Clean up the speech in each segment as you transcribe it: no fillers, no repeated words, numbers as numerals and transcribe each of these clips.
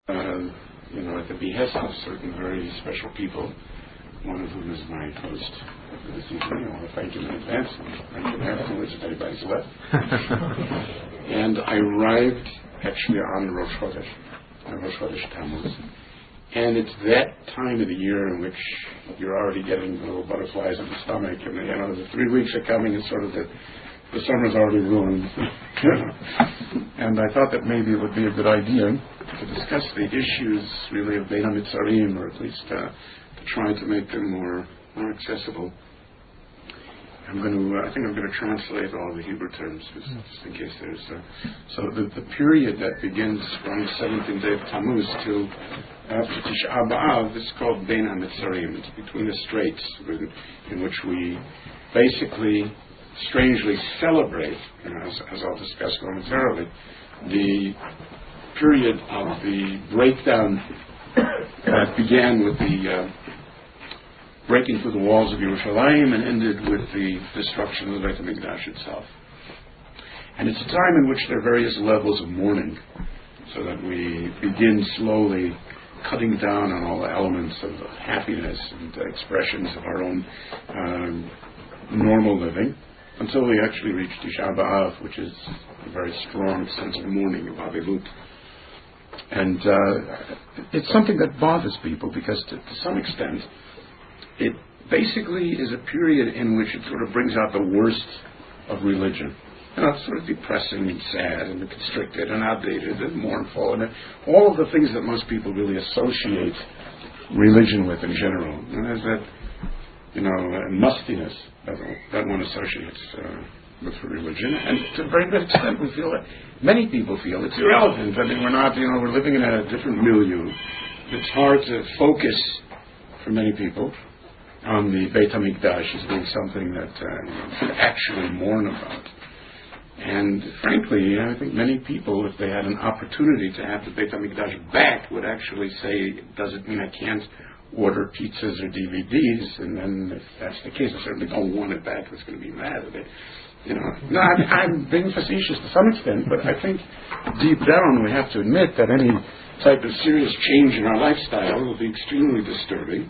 at the behest of certain very special people, one of whom is my host this evening. I want to thank him in advance. Thank you very much if anybody's left. And I arrived actually on Rosh Chodesh Tammuz. And it's that time of the year in which you're already getting little butterflies in the stomach, and the 3 weeks are coming, and sort of the summer's already ruined. And I thought that maybe it would be a good idea to discuss the issues really of Beit HaMitzarim, or at least to try to make them more accessible. I think I'm going to translate all the Hebrew terms just in case there's so the period that begins from the 17th day of Tammuz till after Tisha B'Av is called Bein HaMitzarim. It's between the straits, in which we basically strangely celebrate, as I'll discuss momentarily, the period of the breakdown that began with the breaking through the walls of Yerushalayim and ended with the destruction of the Beit HaMikdash itself. And it's a time in which there are various levels of mourning, so that we begin slowly cutting down on all the elements of happiness and expressions of our own normal living, until we actually reach Tisha B'Av, which is a very strong sense of mourning, of Avelut. And it's something that bothers people, because to some extent it basically is a period in which it sort of brings out the worst of religion. It's sort of depressing and sad and constricted and outdated and mournful, and all of the things that most people really associate religion with in general. And there's that, mustiness that one associates with religion. And to a very great extent, we feel that many people feel it's irrelevant. I mean, we're living in a different milieu. It's hard to focus for many people on the Beit HaMikdash as being something that should actually mourn about. And frankly, I think many people, if they had an opportunity to have the Beit HaMikdash back, would actually say, does it mean I can't order pizzas or DVDs? And then if that's the case, I certainly don't want it back. It's going to be mad at it. No, I'm being facetious to some extent, but I think deep down we have to admit that any type of serious change in our lifestyle will be extremely disturbing.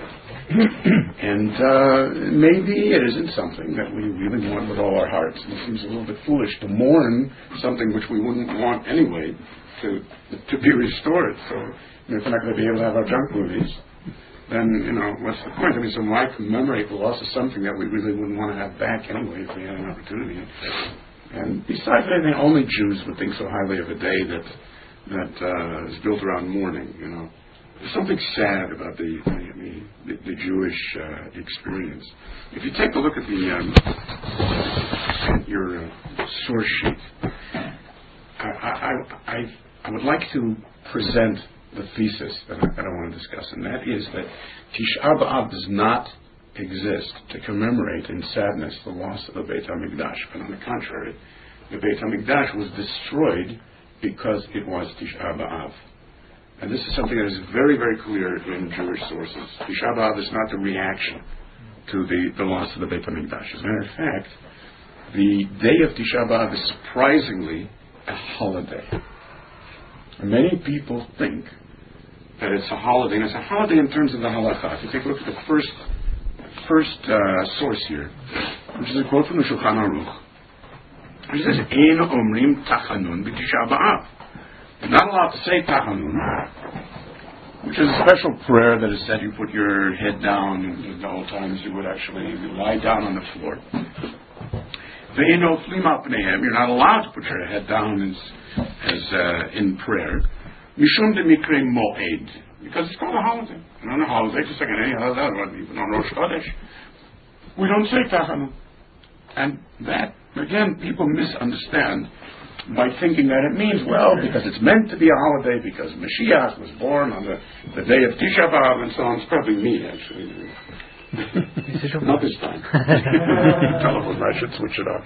And maybe it isn't something that we really want with all our hearts. And it seems a little bit foolish to mourn something which we wouldn't want anyway to be restored. So if we're not going to be able to have our junk movies, then what's the point? I mean, so why commemorate the loss of something that we really wouldn't want to have back anyway if we had an opportunity? And besides, I think only Jews would think so highly of a day that is built around mourning. There's something sad about the Jewish experience. If you take a look at your source sheet, I would like to present the thesis that I want to discuss, and that is that Tisha B'Av does not exist to commemorate in sadness the loss of the Beit HaMikdash, but on the contrary, the Beit HaMikdash was destroyed because it was Tisha B'Av. And this is something that is very, very clear in Jewish sources. Tisha B'Av is not the reaction to the loss of the Beit HaMikdash. As a matter of fact, the day of Tisha B'Av is surprisingly a holiday. And many people think that it's a holiday, and it's a holiday in terms of the halakha. If you take a look at the first source here, which is a quote from the Shulchan Aruch, which says, "Ein omrim tachanun b'Tisha B'Av." You're not allowed to say tachanun, which is a special prayer that is said you put your head down. In the old times, you would actually lie down on the floor. Ve'eno flim al pneihem. You're not allowed to put your head down as in prayer. Mishum de mikre moed, because it's called a holiday. And on a holiday, just like any other holiday, even on Rosh Chodesh, we don't say tachanun. And that, again, people misunderstand by thinking that it means, because it's meant to be a holiday, because Mashiach was born on the day of Tisha B'Av and so on. It's probably me, actually. Not this time. Telephone, I should switch it off.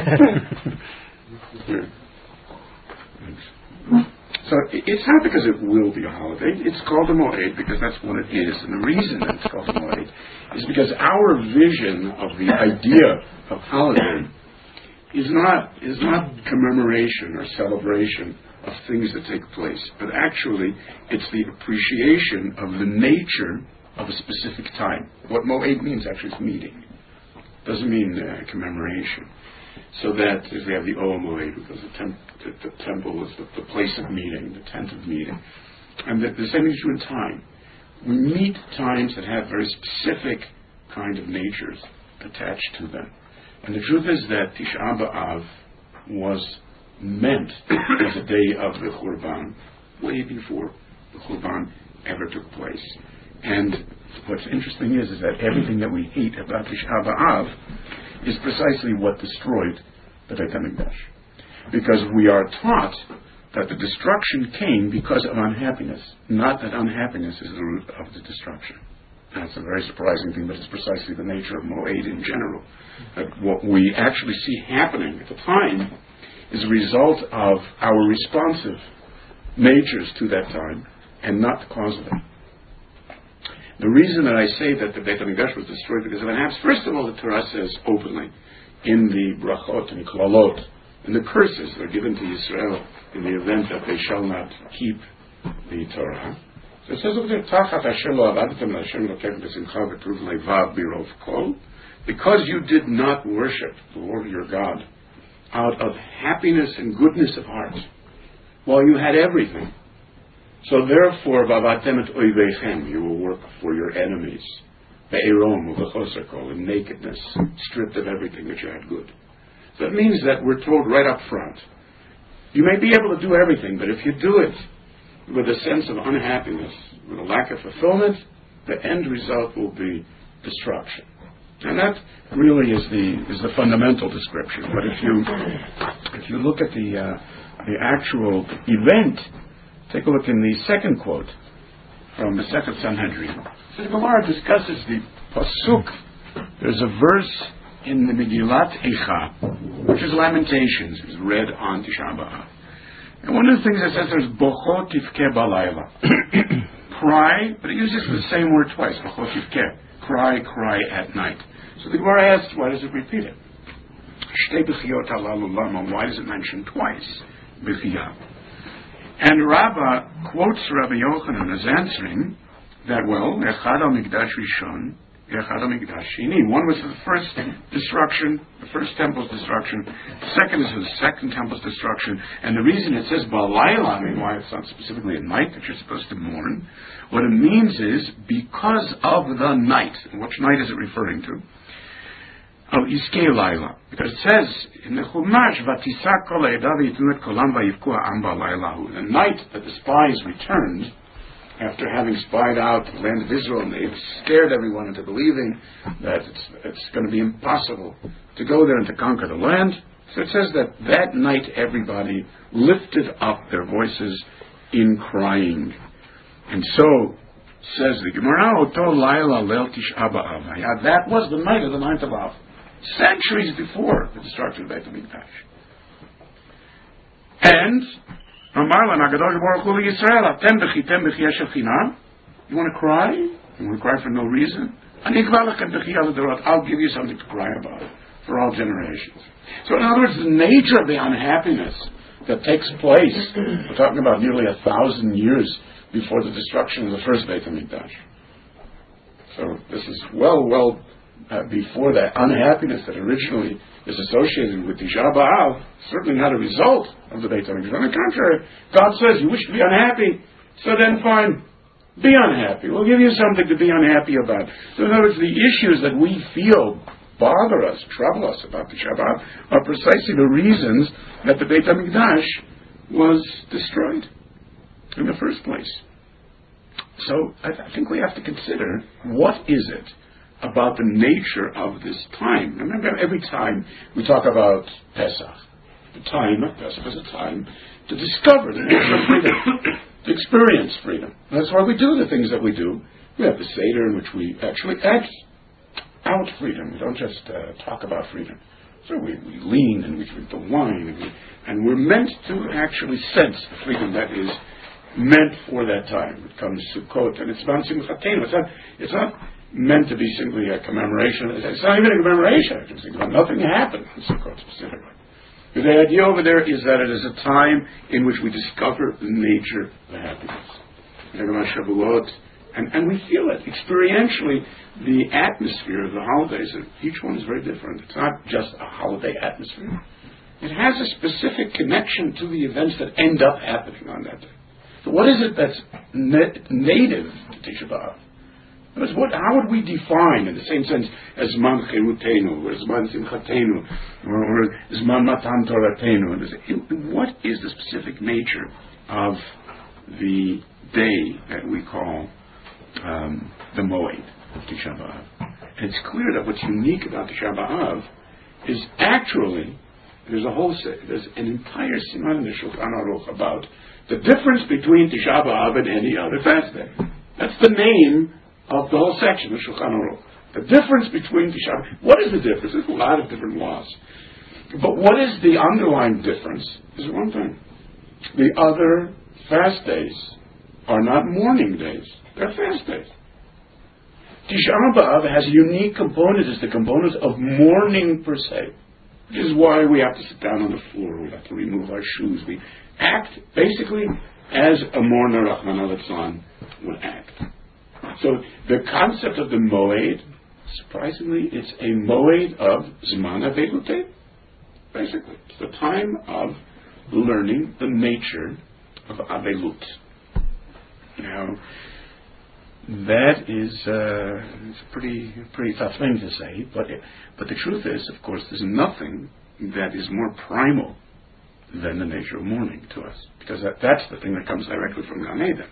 So it's not because it will be a holiday. It's called a Moed because that's what it is. And the reason that it's called a Moed is because our vision of the idea of holiday is not commemoration or celebration of things that take place, but actually it's the appreciation of the nature of a specific time. What Moed means actually is meeting. Doesn't mean commemoration. So that if we have the Oel Moed, because the temple is the place of meeting, the tent of meeting. And the same is true in time. We meet times that have very specific kind of natures attached to them. And the truth is that Tisha B'Av was meant as a day of the Churban, way before the Churban ever took place. And what's interesting is that everything that we hate about Tisha B'Av is precisely what destroyed the Beit HaMikdash. Because we are taught that the destruction came because of unhappiness, not that unhappiness is the root of the destruction. That's a very surprising thing, but it's precisely the nature of Moed in general. That what we actually see happening at the time is a result of our responsive natures to that time, and not the cause of it. The reason that I say that the Beit HaMikdash was destroyed because of unhappiness, first of all, the Torah says openly in the brachot and klalot, and the curses that are given to Israel in the event that they shall not keep the Torah. So it says over there, Tachat asher lo avadtem Hashem Elokeichem b'simcha v'tuv levav birov kol, because you did not worship the Lord your God out of happiness and goodness of heart, while you had everything. So therefore, v'avatem et oiveichem, you will work for your enemies, be'erom u'v'choser kol, in nakedness, stripped of everything that you had good. So it means that we're told right up front, you may be able to do everything, but if you do it with a sense of unhappiness, with a lack of fulfillment, the end result will be destruction. And that really is the fundamental description. But if you look at the actual event, take a look in the second quote from the second Sanhedrin. So the Gemara discusses the pasuk. There's a verse in the Megillat Eicha, which is Lamentations, is read on Tisha B'Av. And one of the things it says there's Bochot Tivkeh Balayla. Cry, but it uses the same word twice, Bochot Tivkeh. Cry at night. So the Gemara asks, why does it repeat it? Shtei B'chiyot Halalu Lama, why does it mention twice B'chiyah? And Rabbah quotes Rabbi Yochanan as answering that, well, Echad al-Mikdash Rishon, Echad al-Mikdash Shini. One was the first destruction, the first temple's destruction. The second is the second temple's destruction. And the reason it says Balayla, I mean, why it's not specifically at night that you're supposed to mourn, what it means is because of the night. And which night is it referring to? Of Iskei Laila. Because it says in the Chumash, Vatisak kol ha'edah v'yitnu et kolam v'yivku ha'am ba'laylahu. The night that the spies returned, after having spied out the land of Israel, and they've scared everyone into believing that it's going to be impossible to go there and to conquer the land. So it says that night everybody lifted up their voices in crying. And so says the Gemara, Oto Laila Leil Tisha B'Av. That was the night of the 9th of Av, centuries before the destruction of Beit HaMikdash. And Amar Lana Gadol Baruch Hu Yisrael, Atem B'chitem B'chiyah Shel You want to cry? You want to cry for no reason? Ani Kvar Lechem B'chiyah L'Dorot. I'll give you something to cry about for all generations. So in other words, the nature of the unhappiness that takes place, we're talking about nearly 1,000 years before the destruction of the first Beit HaMikdash. So this is well before that unhappiness that originally is associated with Tisha B'Av, certainly not a result of the Beit HaMikdash. On the contrary, God says, you wish to be unhappy, so then fine, be unhappy. We'll give you something to be unhappy about. So in other words, the issues that we feel bother us, trouble us about Tisha B'Av are precisely the reasons that the Beit HaMikdash was destroyed in the first place. So I think we have to consider, what is it about the nature of this time? Remember, every time we talk about Pesach, the time of Pesach is a time to discover the nature of freedom, to experience freedom. And that's why we do the things that we do. We have the Seder in which we actually act out freedom. We don't just talk about freedom. So we lean and we drink the wine, and we're meant to actually sense the freedom that is meant for that time. It comes to Sukkot, and it's about Simchatenu. It's not meant to be simply a commemoration. It's not even a commemoration. I can think about nothing happened on Sukkot specifically. The idea over there is that it is a time in which we discover the nature of happiness. And we feel it experientially. The atmosphere of the holidays, each one is very different. It's not just a holiday atmosphere. It has a specific connection to the events that end up happening on that day. So what is it that's native to Tisha B'Av? How would we define, in the same sense, as Zman Cherutenu, or Zman Simchatenu, or Zman Matan Toratenu? What is the specific nature of the day that we call the Moed of Tisha B'Av? And it's clear that what's unique about Tisha B'Av is actually, there's an entire Siman in the Shulchan Aruch about the difference between Tisha B'Av and any other fast day. That's the name of the whole section of Shulchan Aruch. The difference between Tisha B'Av. What is the difference? There's a lot of different laws. But what is the underlying difference is one thing. The other fast days are not mourning days. They're fast days. Tisha B'Av has a unique component. It's the component of mourning per se. Which is why we have to sit down on the floor. We have to remove our shoes. We act basically as a mourner, Rachmana litzlan, would act. So the concept of the Moed, surprisingly, it's a Moed of Zman Avelut. Basically, it's the time of learning the nature of Avelut. Now, that is it's a pretty tough thing to say, but the truth is, of course, there's nothing that is more primal than the nature of mourning to us, because that's the thing that comes directly from Gan Eden.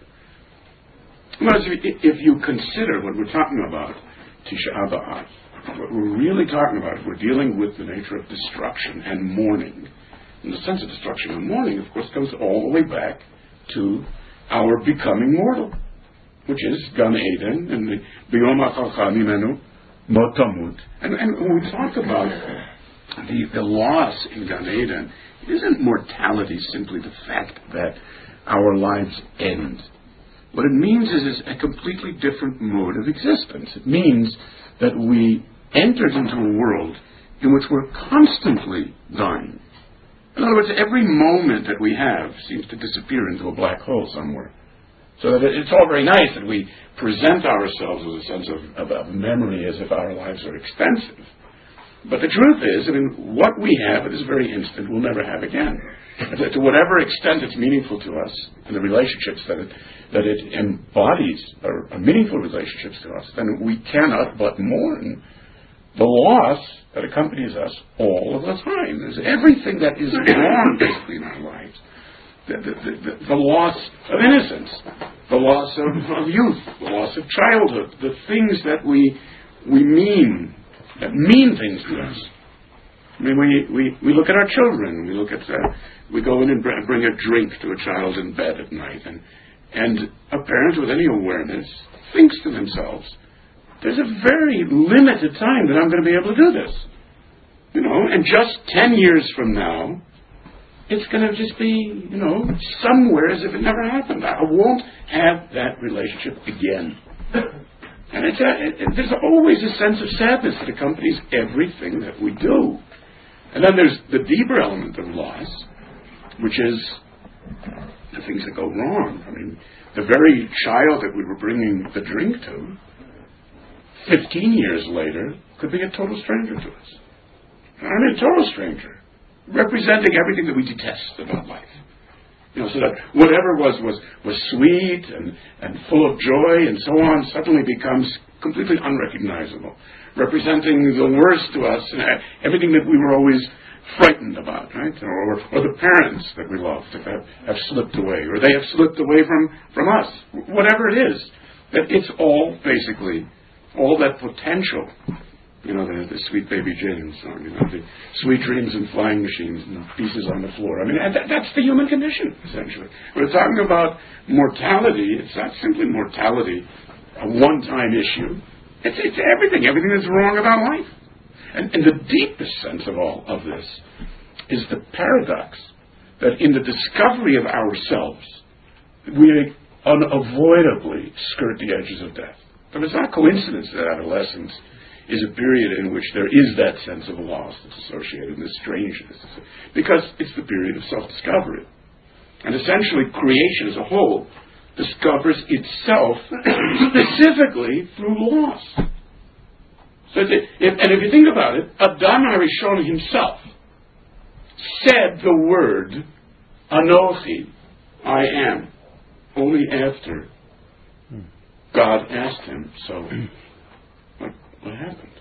Well, if you consider what we're talking about, Tisha B'Av, what we're really talking about, we're dealing with the nature of destruction and mourning. And the sense of destruction and mourning, of course, comes all the way back to our becoming mortal, which is Gan Eden and the B'yom Ha'chalcha Mimenu Mot Tamut. And when we talk about the loss in Gan Eden, it isn't mortality simply the fact that our lives end. What it means is a completely different mode of existence. It means that we entered into a world in which we're constantly dying. In other words, every moment that we have seems to disappear into a black hole somewhere. So that it's all very nice that we present ourselves with a sense of memory as if our lives are extensive. But the truth is, what we have at this very instant we'll never have again. To whatever extent it's meaningful to us, and the relationships that it embodies are meaningful relationships to us, then we cannot but mourn the loss that accompanies us all of the time. There's everything that is wrong, basically, in our lives. The loss of innocence, the loss of youth, the loss of childhood, the things that we mean, that mean things to us. We look at our children. We go in and bring a drink to a child in bed at night, and a parent with any awareness thinks to themselves, "There's a very limited time that I'm going to be able to do this, and just 10 years from now, it's going to just be, somewhere as if it never happened. I won't have that relationship again." And there's always a sense of sadness that accompanies everything that we do. And then there's the deeper element of loss, which is the things that go wrong. The very child that we were bringing the drink to, 15 years later, could be a total stranger to us. A total stranger, representing everything that we detest about life. So that whatever was sweet and full of joy and so on suddenly becomes completely unrecognizable, representing the worst to us, and everything that we were always frightened about, right? Or the parents that we loved have slipped away, or they have slipped away from us. Whatever it is, that it's all basically, all that potential. The Sweet Baby Jane song, the sweet dreams and flying machines and pieces on the floor. That's the human condition, essentially. We're talking about mortality. It's not simply mortality, a one-time issue. It's everything that's wrong about life. And the deepest sense of all of this is the paradox that in the discovery of ourselves, we unavoidably skirt the edges of death. But it's not a coincidence that adolescence is a period in which there is that sense of loss that's associated with this strangeness. Because it's the period of self-discovery. And essentially, creation as a whole discovers itself specifically through loss. So if you think about it, Adam HaRishon himself said the word Anochi, I am, only after God asked him, so what happened?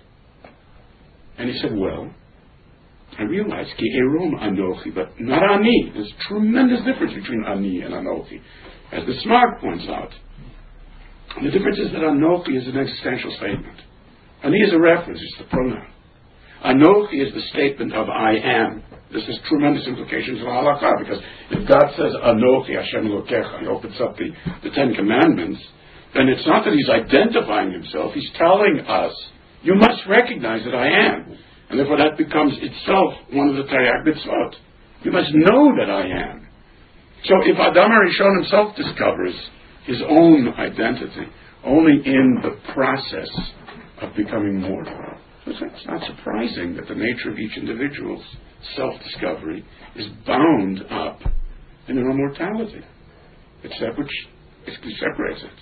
And he said, well, I realized Ki Erom Anochi, but not Ani. There's a tremendous difference between Ani and Anochi, as the Smart points out. And the difference is that Anochi is an existential statement. Ani is a reference, it's the pronoun. Anochi is the statement of I am. This has tremendous implications in halakha, because if God says Anochi Hashem Elokecha, he opens up the Ten Commandments, then it's not that he's identifying himself, he's telling us, you must recognize that I am. And therefore that becomes itself one of the Taryag Mitzvot. You must know that I am. So if Adam HaRishon himself discovers his own identity only in the process of becoming mortal, so it's not surprising that the nature of each individual's self-discovery is bound up in their immortality. It's that which separates it.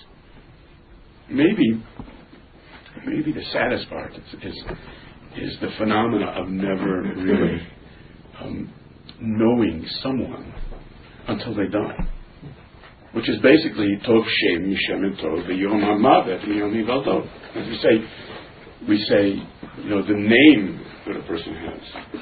Maybe the saddest part is the phenomena of never really knowing someone until they die, which is basically Tov Shem Mishem and Tov V'Yom HaMavet V'Yom Hivaldo. As we say, the name that a person has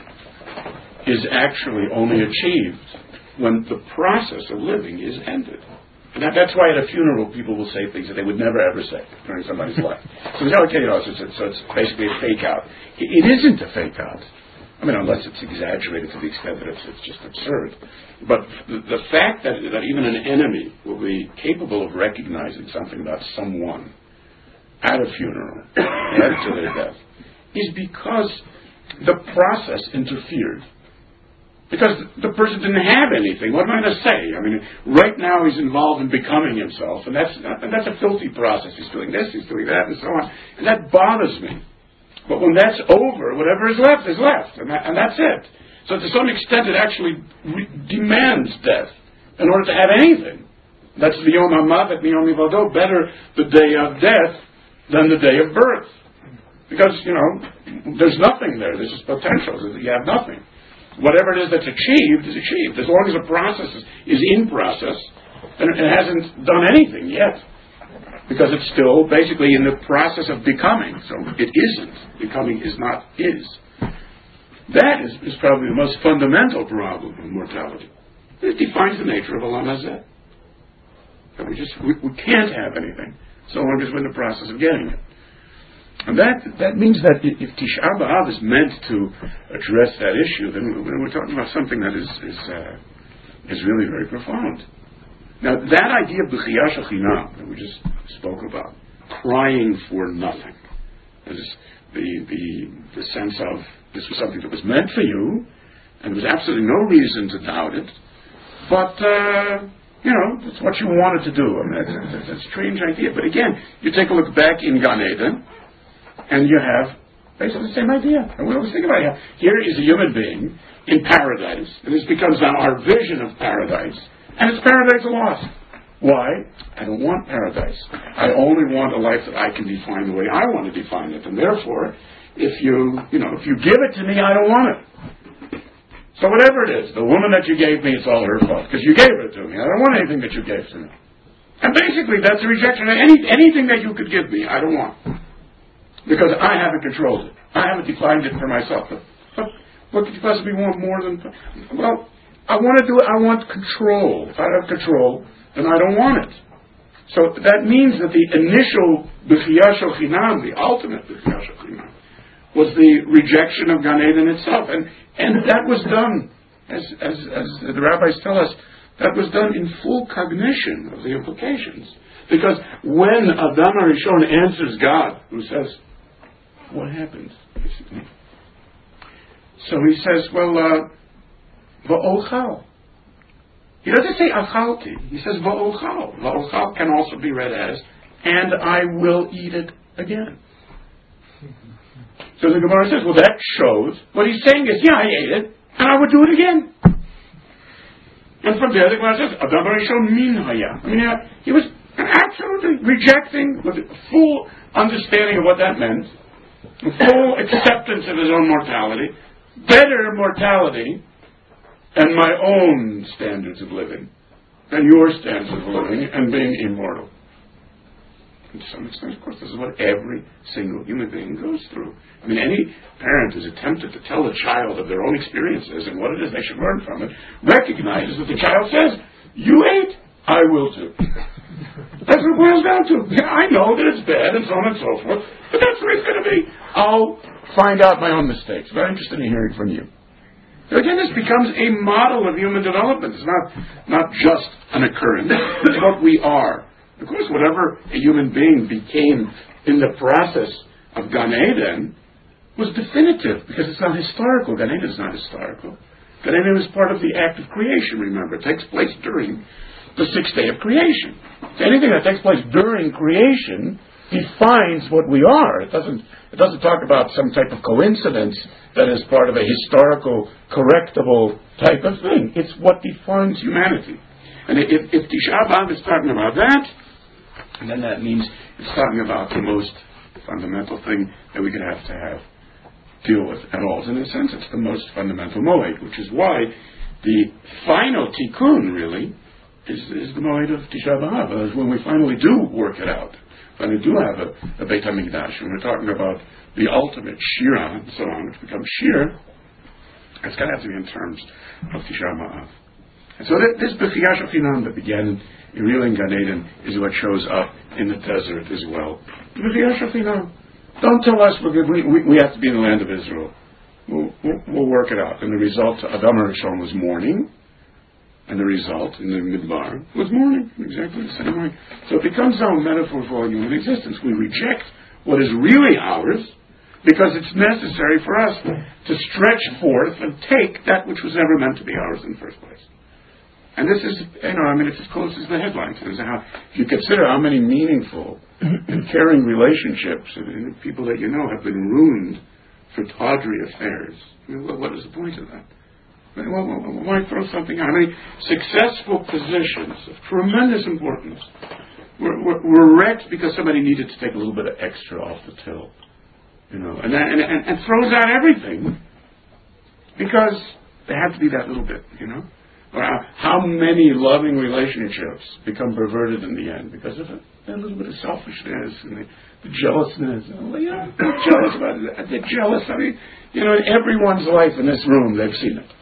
is actually only achieved when the process of living is ended. And that's why at a funeral people will say things that they would never ever say during somebody's life. So it's basically a fake out. It isn't a fake out. I mean, unless it's exaggerated to the extent that it's just absurd. But the fact that even an enemy will be capable of recognizing something about someone at a funeral, added to their death, is because the process interfered. Because the person didn't have anything. What am I going to say? I mean, right now he's involved in becoming himself, and that's a filthy process. He's doing this, he's doing that, and so on. And that bothers me. But when that's over, whatever is left, and that's it. So to some extent, it actually demands death in order to have anything. That's the Yom HaMavet, Yom Hivaldo, better the day of death than the day of birth. Because, there's nothing there. There's just potential. You have nothing. Whatever it is that's achieved is achieved. As long as a process is in process, then it hasn't done anything yet. Because it's still basically in the process of becoming. So it isn't. Becoming is not is. That is probably the most fundamental problem of mortality. It defines the nature of Olam Hazeh. That we can't have anything so long as we're in the process of getting it. And that means that if Tisha B'Av is meant to address that issue, then we're talking about something that is really very profound. Now, that idea of B'chiyah Shel Chinam that we just spoke about, crying for nothing, is the sense of this was something that was meant for you, and there was absolutely no reason to doubt it, but it's what you wanted to do. I mean, that's a strange idea. But again, you take a look back in Gan Eden, and you have basically the same idea. And we always think about it. Here is a human being in paradise, and this becomes now our vision of paradise, and it's paradise lost. Why? I don't want paradise. I only want a life that I can define the way I want to define it, and therefore, if you give it to me, I don't want it. So whatever it is, the woman that you gave me, it's all her fault, because you gave it to me. I don't want anything that you gave to me. And basically, that's a rejection. Anything that you could give me, I don't want. Because I haven't controlled it. I haven't defined it for myself. But what could you possibly want more than... Well, I want control. If I have control, then I don't want it. So that means that the initial B'chiyah Shel Chinam, the ultimate B'chiyah Shel Chinam, was the rejection of Gan Eden itself. And that was done, as the rabbis tell us, that was done in full cognition of the implications. Because when Adam HaRishon answers God, who says, what happened? Basically. So he says, Va'ochal. He doesn't say achalti. He says Va'ochal. Va'ochal can also be read as, and I will eat it again. So the Gemara says, well, that shows, what he's saying is, yeah, I ate it, and I would do it again. And from there, the Gemara says, Adam Rishon min haya. I mean, he was absolutely rejecting with full understanding of what that meant, full acceptance of his own mortality, better mortality than my own standards of living, than your standards of living, and being immortal. And to some extent, of course, this is what every single human being goes through. I mean, any parent who's attempted to tell a child of their own experiences and what it is they should learn from it, recognizes that the child says, you ate, I will too. That's what it boils down to. Yeah, I know that it's bad and so on and so forth, but that's the way it's going to be. I'll find out my own mistakes. Very interested in hearing from you. So again, this becomes a model of human development. It's not just an occurrence. It's what we are. Of course, whatever a human being became in the process of Gan Eden was definitive, because it's not historical. Gan Eden is not historical. Gan Eden is part of the act of creation, remember. It takes place during the sixth day of creation. So anything that takes place during creation defines what we are. It doesn't talk about some type of coincidence that is part of a historical, correctable type of thing. It's what defines humanity. And if Tisha B'Av is talking about that, then that means it's talking about the most fundamental thing that we could have to deal with at all. So in a sense, it's the most fundamental moed, which is why the final tikkun, really, is the moed of Tisha B'Av. When we finally do work it out, when we do have a Beit HaMikdash, when we're talking about the ultimate Shira and so on, which becomes Shir, it's going to have to be in terms of Tisha B'Av. And so this B'chiyah Shel Chinam that began in Gan Eden is what shows up in the desert as well. B'chiyah Shel Chinam. Don't tell us we have to be in the land of Israel. We'll work it out. And the result to Adam Rishon was mourning, and the result in the Midbar was mourning, exactly the same way. So it becomes our metaphor for all human existence. We reject what is really ours because it's necessary for us to stretch forth and take that which was never meant to be ours in the first place. And this is, it's as close as the headlines. If you consider how many meaningful and caring relationships and people that you know have been ruined for tawdry affairs, what is the point of that? Why throw something out? Successful positions of tremendous importance were wrecked because somebody needed to take a little bit of extra off the till, and throws out everything because there had to be that little bit, Or how many loving relationships become perverted in the end because of a little bit of selfishness and the jealousness. They're jealous about it. They're jealous. In everyone's life in this room, they've seen it.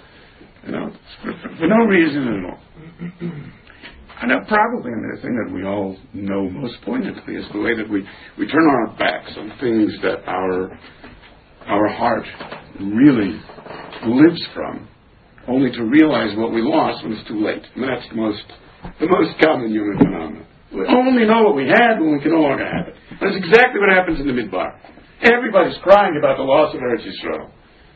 For no reason at all. And probably the thing that we all know most poignantly is the way that we turn our backs on things that our heart really lives from, only to realize what we lost when it's too late. And that's the most common human phenomenon. We only know what we had when we can no longer have it. That's exactly what happens in the Midbar. Everybody's crying about the loss of Eretz Yisrael.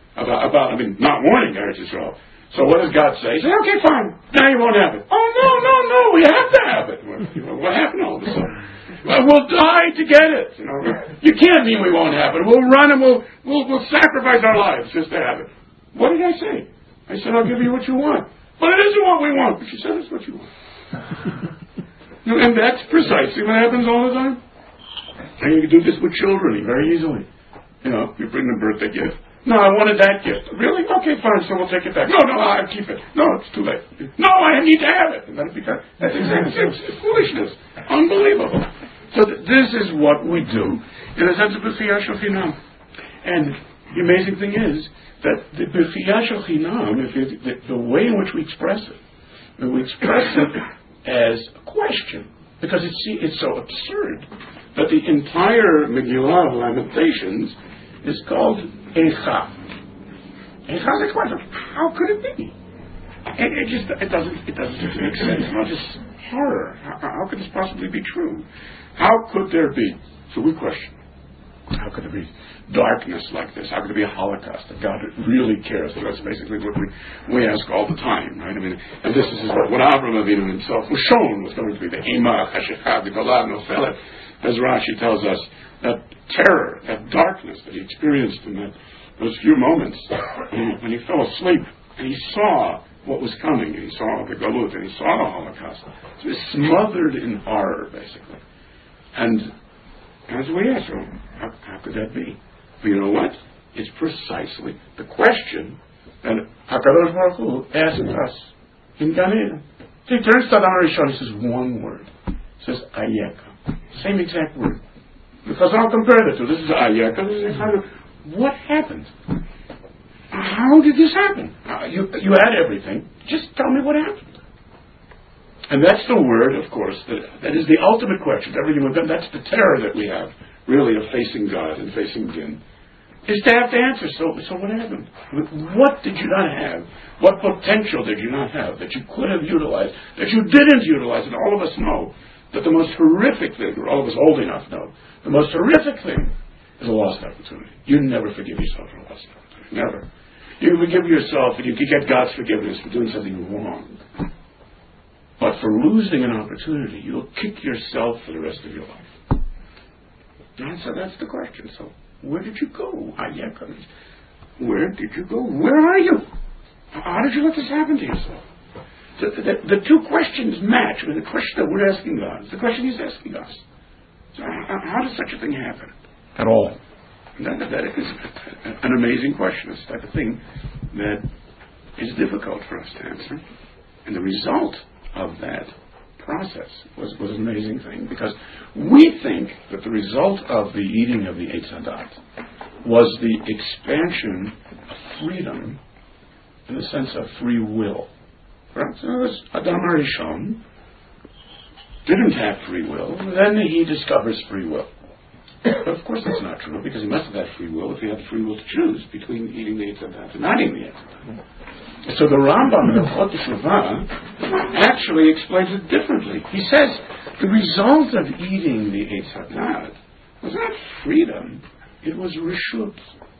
Not wanting Eretz Yisrael. So what does God say? He says, okay, fine. Now you won't have it. Oh, no, we have to have it. What happened all of a sudden? Well, we'll die to get it. You can't mean we won't have it. We'll run and we'll sacrifice our lives just to have it. What did I say? I said, I'll give you what you want. But it isn't what we want. But you said it's what you want. And that's precisely what happens all the time. And you can do this with children very easily. You bring them a birthday gift. No, I wanted that gift. Really? Okay, fine, so we'll take it back. No, I'll keep it. No, it's too late. No, I need to have it. And that's exactly it's foolishness. Unbelievable. So this is what we do in a sense of B'chiyah Shel Chinam. And the amazing thing is that the B'chiyah Shel Chinam, the way in which we express it as a question, because it's so absurd that the entire Megillah of Lamentations is called Eicha. Eicha is a question. How could it be? It doesn't make sense. It's not just horror. How could this possibly be true? How could there be? So we question. How could there be darkness like this? How could there be a Holocaust? That God really cares. So that's basically what we ask all the time, right? And this is what Avraham Avinu himself was shown was going to be the Ema, Chashechah, the Golad, Nofelet. As Rashi tells us, that terror, that darkness that he experienced in those few moments when he fell asleep and he saw what was coming, and he saw the Galut, and he saw the Holocaust. So he was smothered in horror, basically. And as we asked him, how could that be? But you know what? It's precisely the question that HaKadosh Baruch Hu asked us in Gan Eden. So he turns to Adam Rishon, he says one word. He says, Ayeka. Same exact word. Because I'll compare the two. This is Ayeka, this is Ayeka. What happened? How did this happen? You had everything. Just tell me what happened. And that's the word, of course, that is the ultimate question. Everything we've done, that's the terror that we have, really, of facing God and facing Din, is to have to answer, so what happened? What did you not have? What potential did you not have that you could have utilized, that you didn't utilize? And all of us know that the most horrific thing, or all of us old enough know, the most horrific thing is a lost opportunity. You never forgive yourself for a lost opportunity. Never. You forgive yourself and you can get God's forgiveness for doing something wrong. But for losing an opportunity, you'll kick yourself for the rest of your life. And so that's the question. So where did you go? Where did you go? Where are you? How did you let this happen to yourself? The two questions match with the question that we're asking God. It's the question He's asking us. So how does such a thing happen at all? And that is an amazing question. It's the type of thing that is difficult for us to answer. And the result of that process was an amazing thing, because we think that the result of the eating of the Eitz Hadat was the expansion of freedom in the sense of free will. Right? So Adam HaRishon didn't have free will, and then he discovers free will. But of course that's not true, because he must have had free will if he had free will to choose between eating the Eitz Hadat and not eating the Eitz Hadat. So the Rambam in the Chot Teshuvah actually explains it differently. He says the result of eating the Eitz Hadat was not freedom, it was reshut.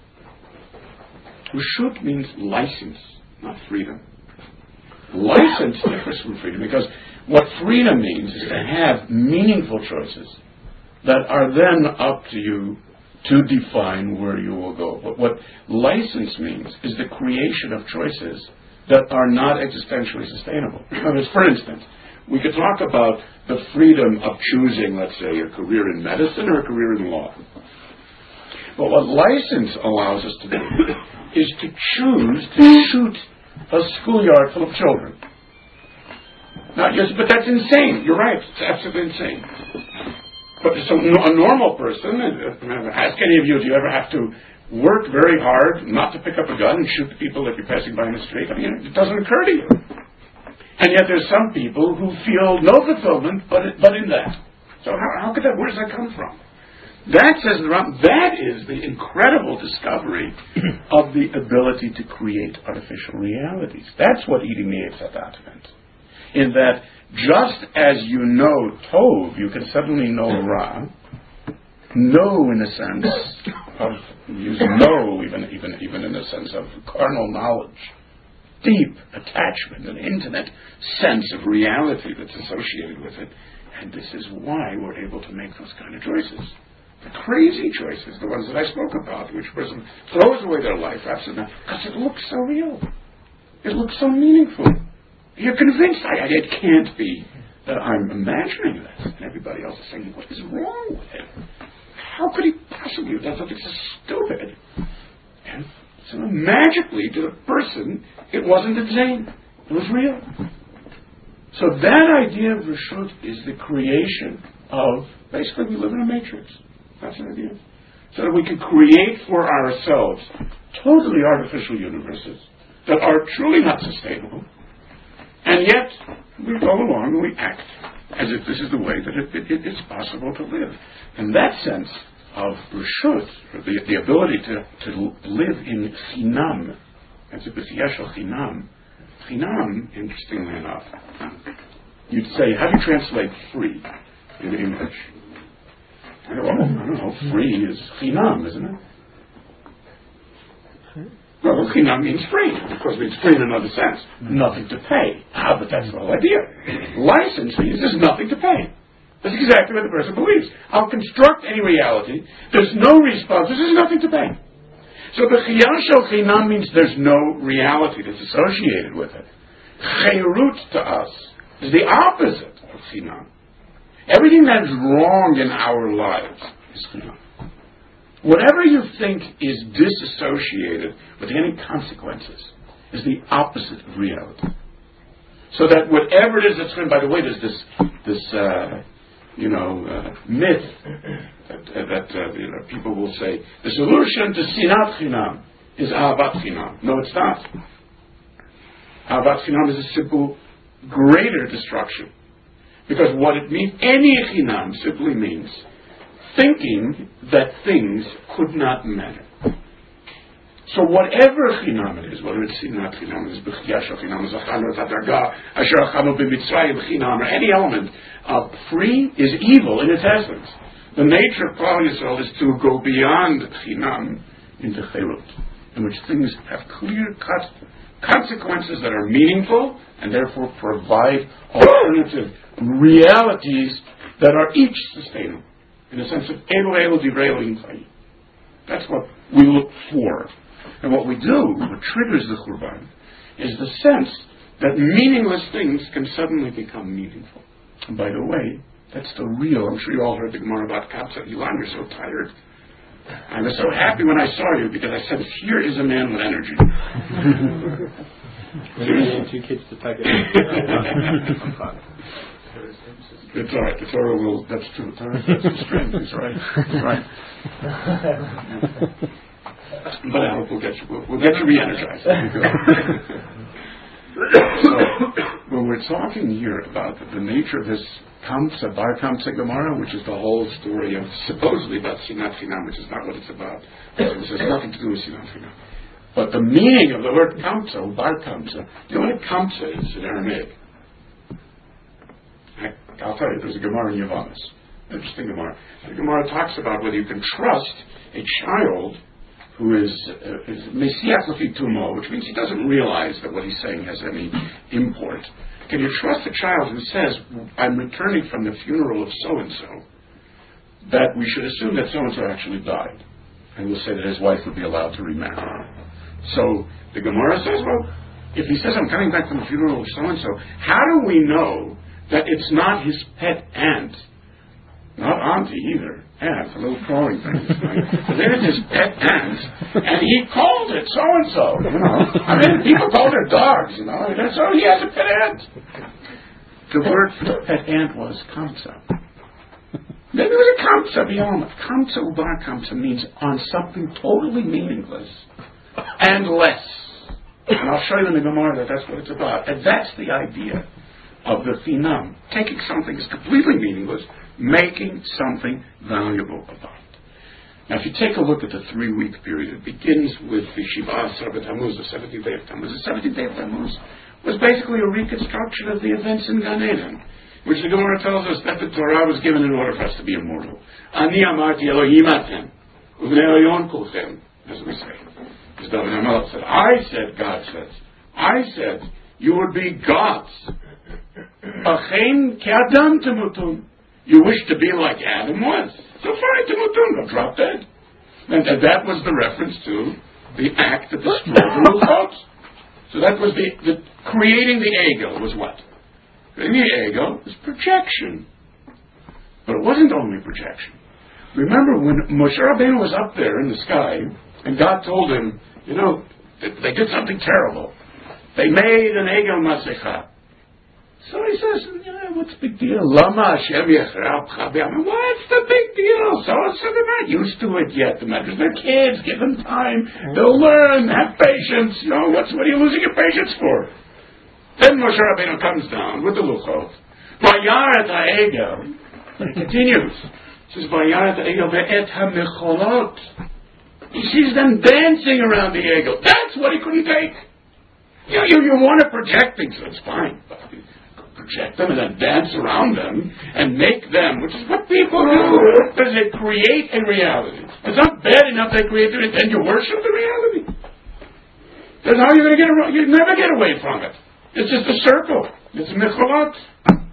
Reshut means license, not freedom. License differs from freedom, because what freedom means is to have meaningful choices that are then up to you to define where you will go. But what license means is the creation of choices that are not existentially sustainable. For instance, we could talk about the freedom of choosing, let's say, a career in medicine or a career in law. But what license allows us to do is to choose to shoot a schoolyard full of children. Not just, but that's insane. You're right. It's absolutely insane. But so a normal person, ask any of you, do you ever have to work very hard not to pick up a gun and shoot the people that you're passing by in the street? I mean, it doesn't occur to you. And yet there's some people who feel no fulfillment but in that. So how could that, where does that come from? That, says the Rambam, that is the incredible discovery of the ability to create artificial realities. That's what eating the Eitz Hadat meant. In that, just as you know Tov, you can suddenly know Ra. Know in a sense of, use know even in a sense of carnal knowledge. Deep attachment, an intimate sense of reality that's associated with it. And this is why we're able to make those kind of choices. The crazy choices, the ones that I spoke about, which person throws away their life after that, because it looks so real. It looks so meaningful. You're convinced it can't be that I'm imagining this. And everybody else is saying, what is wrong with him? How could he possibly have done something so stupid? And so magically, to the person, it wasn't insane. It was real. So that idea of Reshut is the creation of, basically we live in a matrix. That's the idea. So that we can create for ourselves totally artificial universes that are truly not sustainable. And yet, we go along and we act as if this is the way that it's possible to live. And that sense of Reshut, the ability to live in Chinam, that's a B'siyashal Chinam. Chinam, interestingly enough, you'd say, how do you translate free in English? Well, I don't know, free is Chinam, isn't it? Well, Chinam means free. Of course, it means free in another sense. Nothing to pay. But that's the whole idea. License means there's nothing to pay. That's exactly what the person believes. I'll construct any reality. There's no response. There's nothing to pay. So B'chiyah shel chinam means there's no reality that's associated with it. Cheirut to us is the opposite of chinam. Everything that's wrong in our lives is chinam. Whatever you think is disassociated with any consequences is the opposite of reality. So that whatever it is that's written, by the way, there's this myth that people will say the solution to sinat chinam is ahavat chinam. No, it's not. Ahavat chinam is a simple greater destruction, because what it means, any chinam simply means thinking that things could not matter. So whatever chinam it is, whether it's sinat chinam, is b'chiyah shel chinam, is achanot hadarga, asher achanu b'mitzrayim chinam, or any element of free is evil in its essence. The nature of Klal Yisrael is to go beyond chinam into cherut, in which things have clear-cut consequences that are meaningful and therefore provide alternative realities that are each sustainable, in the sense of elu divrei Elohim chayim. That's what we look for. And what we do, what triggers the Churban, is the sense that meaningless things can suddenly become meaningful. And by the way, that's the real, I'm sure you all heard the Gemara about Kapsa. Ilan, you're so tired. I was so happy when I saw you, because I said, here is a man with energy. Two kids to tuck it. It's all right. The Torah will, that's true. The Torah has its strength. It's right. It's right. But I hope we'll get you re-energized. So, when we're talking here about the nature of this Kamsa, Bar Kamsa Gemara, which is the whole story of supposedly about Sinat Chinam, which is not what it's about. This has nothing to do with Sinat Chinam. But the meaning of the word Kamsa, or Bar Kamsa, you know what Kamsa is in Aramaic? I'll tell you, there's a Gemara in Yavamas. Interesting Gemara. The Gemara talks about whether you can trust a child who is Mesiach Lefi Tumo, which means he doesn't realize that what he's saying has any import. Can you trust a child who says, I'm returning from the funeral of so-and-so, that we should assume that so-and-so actually died? And we'll say that his wife would be allowed to remarry. So the Gemara says, well, if he says, I'm coming back from the funeral of so-and-so, how do we know that it's not his pet aunt? Not auntie either. Aunt, a little crawling thing. But then it's his pet aunt, and he called it so-and-so, I mean, people call their dogs, so he has a pet aunt. The word for pet aunt was kamsa. Maybe it was a kamsa beyond. Kamsa ubar kamsa means on something totally meaningless and less. And I'll show you in the Gemara that that's what it's about. And that's the idea of the chinam. Taking something that's completely meaningless, making something valuable about it. Now, if you take a look at the 3-week period, it begins with the Shiva Asar B'Tammuz, the 17th day of Tammuz. The 17th day of Tammuz was basically a reconstruction of the events in Gan Eden, which the Gemara tells us that the Torah was given in order for us to be immortal. Ani amarti Elohim atem, uvnei Elyon kulchem, as we say. As David HaMelech said, I said, you would be gods. Achein ke'adam temutun. You wish to be like Adam was. So fine, temutun, go drop dead. And that was the reference to the act that destroyed the Luchot. So that was the creating the ego was what? Creating the ego was projection. But it wasn't only projection. Remember when Moshe Rabbeinu was up there in the sky, and God told him, they did something terrible. They made an Egel Masecha. So he says, what's the big deal? Lama Hashem Yechrab. What's the big deal? So they're not used to it yet. The matter is they're kids. Give them time. They'll learn. Have patience. What are you losing your patience for? Then Moshe Rabbeinu comes down with the Luchot. Vayaret ha'egel. It continues. It says, Vayaret ha'egel ve'et ha'mecholot. He sees them dancing around the egel. That's what he couldn't take. You want to project things, that's fine. But project them and then dance around them and make them, which is what people do. Does it create a reality? It's not bad enough they create it, then you worship the reality. Then how are you going to get around? You never get away from it. It's just a circle. It's mecholot.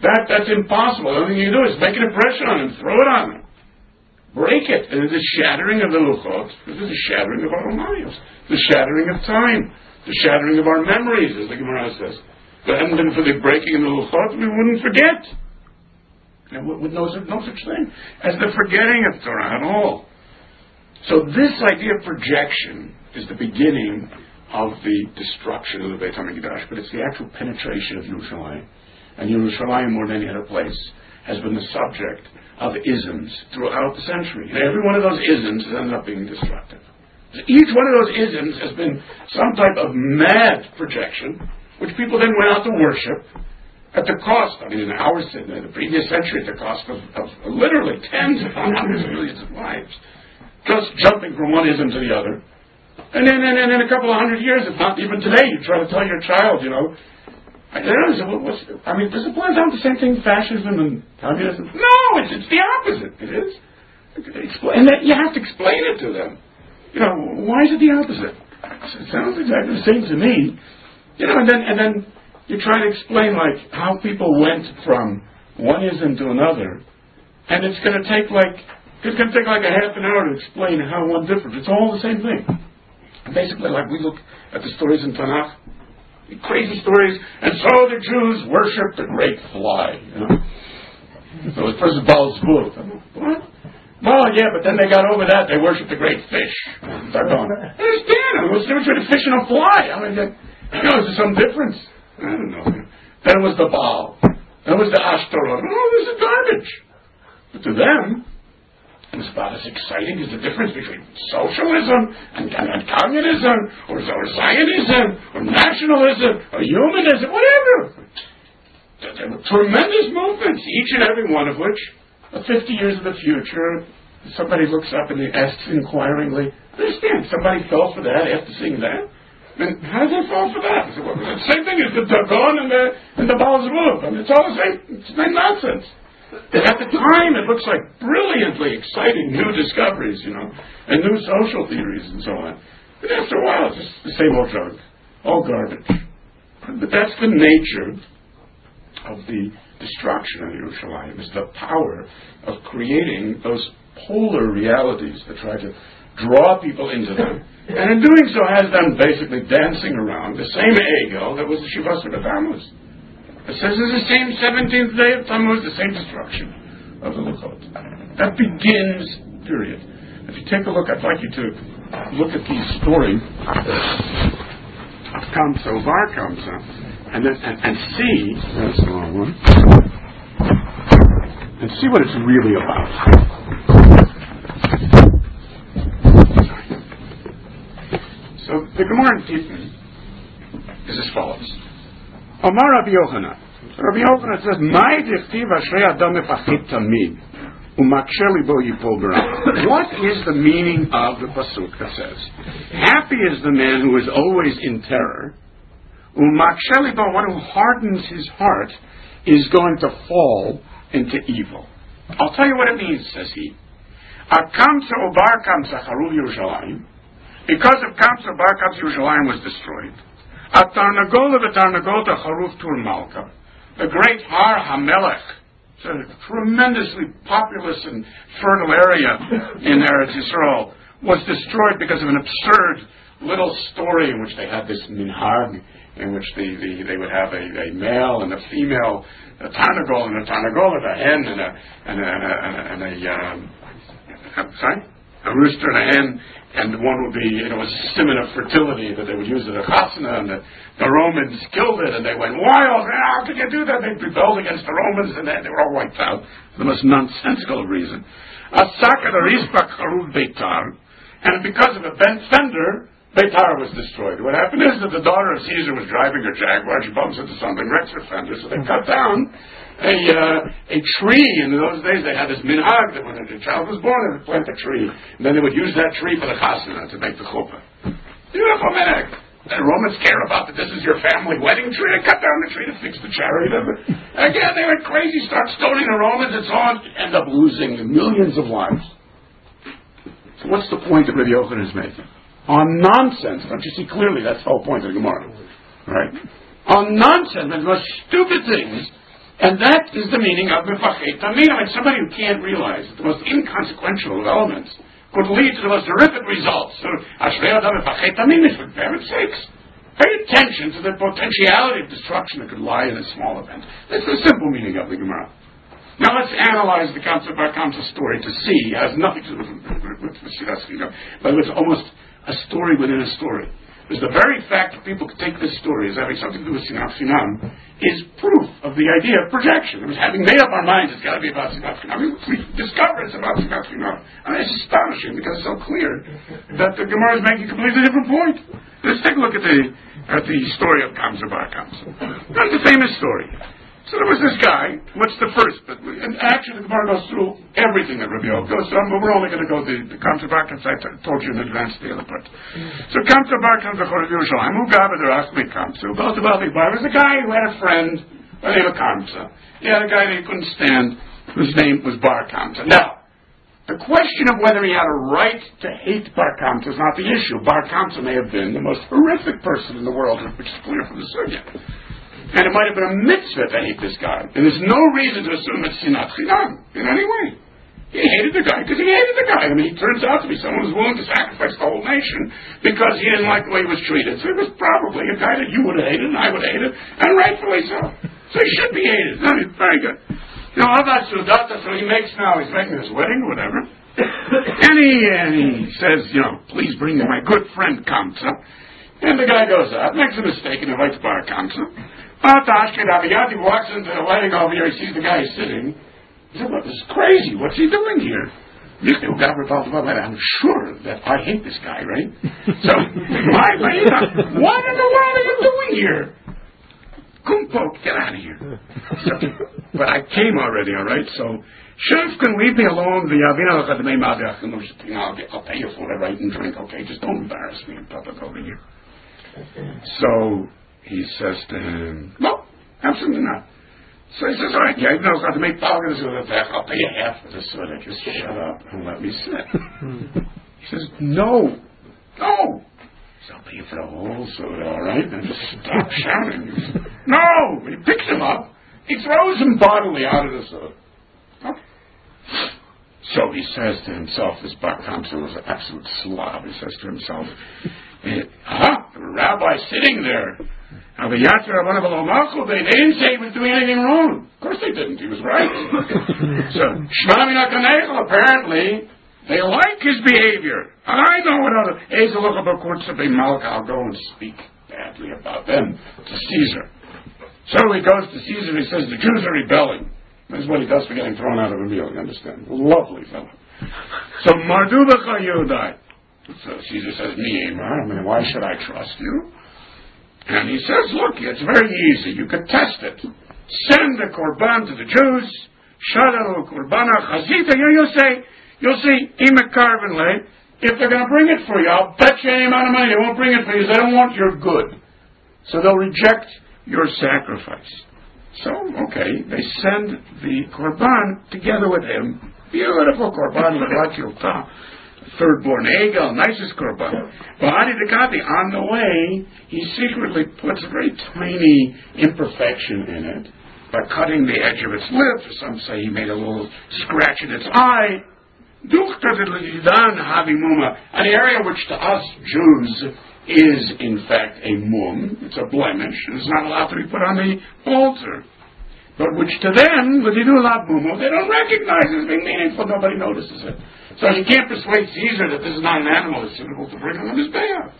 That's impossible. The only thing you do is make an impression on him, throw it on him, break it. And it's a shattering of the Luchot. This is a shattering of our Romayos, the shattering of time, the shattering of our memories, as the Gemara says. If it hadn't been for the breaking of the Luchot, we wouldn't forget. And with no such thing as the forgetting of Torah at all. So this idea of projection is the beginning of the destruction of the Beit HaMikdash, but it's the actual penetration of Yerushalayim. And Yerushalayim, more than any other place, has been the subject of isms throughout the century. And every one of those isms has ended up being destructive. Each one of those isms has been some type of mad projection, which people then went out to worship at the cost, in the previous century, at the cost of literally tens if not hundreds of millions of lives. Just jumping from one ism to the other. And then in a couple of hundred years, if not even today, you try to tell your child, does it boil down to the same thing, fascism and communism? No, it's the opposite. It is. And then you have to explain it to them. Why is it the opposite? It sounds exactly the same to me. And then you try to explain how people went from one ism to another, and it's going to take like a half an hour to explain how one differs. It's all the same thing. Basically, we look at the stories in Tanakh, crazy stories, and so the Jews worshipped the great fly. So the first Baal Zebul. What? Oh yeah, but then they got over that. They worshipped the great fish. They're going, I understand. What's the difference between a fish and a fly? Is there some difference? I don't know. Then it was the Baal. Then it was the Ashtaroth. This is garbage. But to them, it was about as exciting as the difference between socialism and communism, or Zionism, or nationalism, or humanism, whatever. There were tremendous movements, each and every one of which, 50 years in the future, somebody looks up and asks inquiringly, understand, somebody fell for that after seeing that? And how did they fall for that? It's the same thing as the Dagon and the Baal Zebul. It's all the same. It's nonsense. At the time, it looks like brilliantly exciting new discoveries, and new social theories and so on. But after a while, it's just the same old junk, all garbage. But that's the nature of the destruction of Yerushalayim, is the power of creating those polar realities that try to draw people into them. And in doing so, has them basically dancing around the same ego that was the Shivas of Tammuz. It says it's the same 17th day of Tammuz, the same destruction of the Luchot. That begins, period. If you take a look, I'd like you to look at the story of Kamsa, Bar Kamsa, and see, that's the wrong one, and see what it's really about. So the Gemara in Gittin is as follows. Omar Rabbi Yochanan. Rabbi Yochanan says, "Mai dichtiv ashrei adam mefachid tamid, umaksher libo yipol b'ram." What is the meaning of the pasuk that says, "Happy is the man who is always in terror, umaksher libo," one who hardens his heart is going to fall into evil. I'll tell you what it means, says he. Kamsa ubar kamsa charuv Yerushalayim. Because of Kamsa bar kamsa, Yerushalayim was destroyed. Atarnagola v'tarnagolta charuf tur malka. The great Har HaMelech, it's a tremendously populous and fertile area in Eretz Yisrael, was destroyed because of an absurd little story in which they had this minhag, in which they would have a male and a female, a tarnagol and a tarnagola, a hen a rooster and a hen, and one would be, was a simon of fertility that they would use at a chasana, and the Romans killed it, and they went wild. How could you do that? They rebelled against the Romans, and they were all wiped out for the most nonsensical of reason. Asaka the Rizbak Harud Beitar, and because of a bent fender, Beitar was destroyed. What happened is that the daughter of Caesar was driving her Jaguar, she bumps into something, wrecks her fender, so they cut down a tree. And in those days they had this minhag that when a child was born, they would plant a tree, and then they would use that tree for the chasana to make the chuppah. Beautiful minhag. The Romans care about that this is your family wedding tree. They cut down the tree to fix the chariot of it. Again, they went crazy, start stoning the Romans and so on, end up losing millions of lives. So what's the point that Rabbi Yochanan is making? On nonsense, don't you see clearly? That's the whole point of the Gemara, right? On nonsense, and the most stupid things, And that is the meaning of Mefachet Tamid. I mean, somebody who can't realize that the most inconsequential of elements could lead to the most horrific results. So, Ashrei Adam Mefachet Tamid is, for heaven's sakes, pay attention to the potentiality of destruction that could lie in a small event. That's the simple meaning of the Gemara. Now let's analyze the Kamsa Bar Kamsa story to see. It has nothing to do with Siras Chino, but it's almost a story within a story. Because the very fact that people could take this story as having something to do with Sinat Chinam is proof of the idea of projection. It was having made up our minds it's got to be about Sinat Chinam. We discover it's about Sinat Chinam. I mean, it's astonishing because it's so clear that the Gemara is making a completely different point. Let's take a look at the story of Kamsa Bar Kamsa. That's a famous story. So there was this guy. What's the first? And actually, the Gemara goes through everything that Rabbi Yoel goes through. But we're only going to go to the Kamsa Bar Kamsa. I told you in advance the other part. So Kamsa Bar Kamsa Chorev Yerushalayim. Who got it? Asked me Kamsa. Who goes to Balti Bar? Was a guy who had a friend by the name of Kamsa. He had a guy that he couldn't stand, whose name was Bar Kamsa. Now, the question of whether he had a right to hate Bar Kamsa is not the issue. Bar Kamsa may have been the most horrific person in the world, which is clear from the Sugya. And it might have been a mitzvah to hate this guy. And there's no reason to assume it's Sinat Chinam in any way. He hated the guy because he hated the guy. I mean, he turns out to be someone who's willing to sacrifice the whole nation because he didn't like the way he was treated. So he was probably a guy that you would have hated and I would have hated, and rightfully so. So he should be hated. I mean, very good. You know, Avad Sudata, so he's making his wedding or whatever. And he says, you know, please bring me my good friend Kamsa. And the guy goes out, makes a mistake, and invites Bar Kamsa. He walks into the wedding over here, he sees the guy sitting. He said, "What, this is crazy. What's he doing here?" I'm sure that I hate this guy, right? So, what in the world are you doing here? Kumpok, get out of here. So, but I came already, all right? So, Sheriff, can leave me alone? I'll pay you for whatever I can drink, okay? Just don't embarrass me in public over here. So, he says to him, "No, absolutely not." So he says, "All right, yeah, I've got to make bargains with it. I'll pay you half for this soda. Just shut up and let me sit." He says, "No. So I'll pay you for the whole soda, all right? And just stop shouting." He says, "No!" He picks him up. He throws him bodily out of the soda. Okay. So he says to himself, this Bar Kamsa was an absolute slob. He says to himself, the rabbi sitting there. Now the Yatra they didn't say he was doing anything wrong. Of course they didn't. He was right. So Shmami Nakanechel, apparently they like his behavior. I know what other I'll go and speak badly about them to Caesar. So he goes to Caesar and he says the Jews are rebelling. That's what he does for getting thrown out of a meal, you understand? Lovely fellow. So Mardubacha Yehudai. So Caesar says, I mean, why should I trust you? And he says, look, it's very easy. You could test it. Send the korban to the Jews. Shadalu korbana chazita. You'll see, imakarvenle. If they're going to bring it for you, I'll bet you any amount of money they won't bring it for you. They don't want your good. So they'll reject your sacrifice. So, okay, they send the korban together with him. Beautiful korban, third-born egel, nicest korban. But on the way, he secretly puts a very tiny imperfection in it by cutting the edge of its lip. Some say he made a little scratch in its eye. An area which to us Jews is in fact a mum. It's a blemish. It's not allowed to be put on the altar. But which to them, when they do a lot mumu, they don't recognize it as being meaningful. Nobody notices it. So you can't persuade Caesar that this is not an animal that's suitable to bring on his behalf.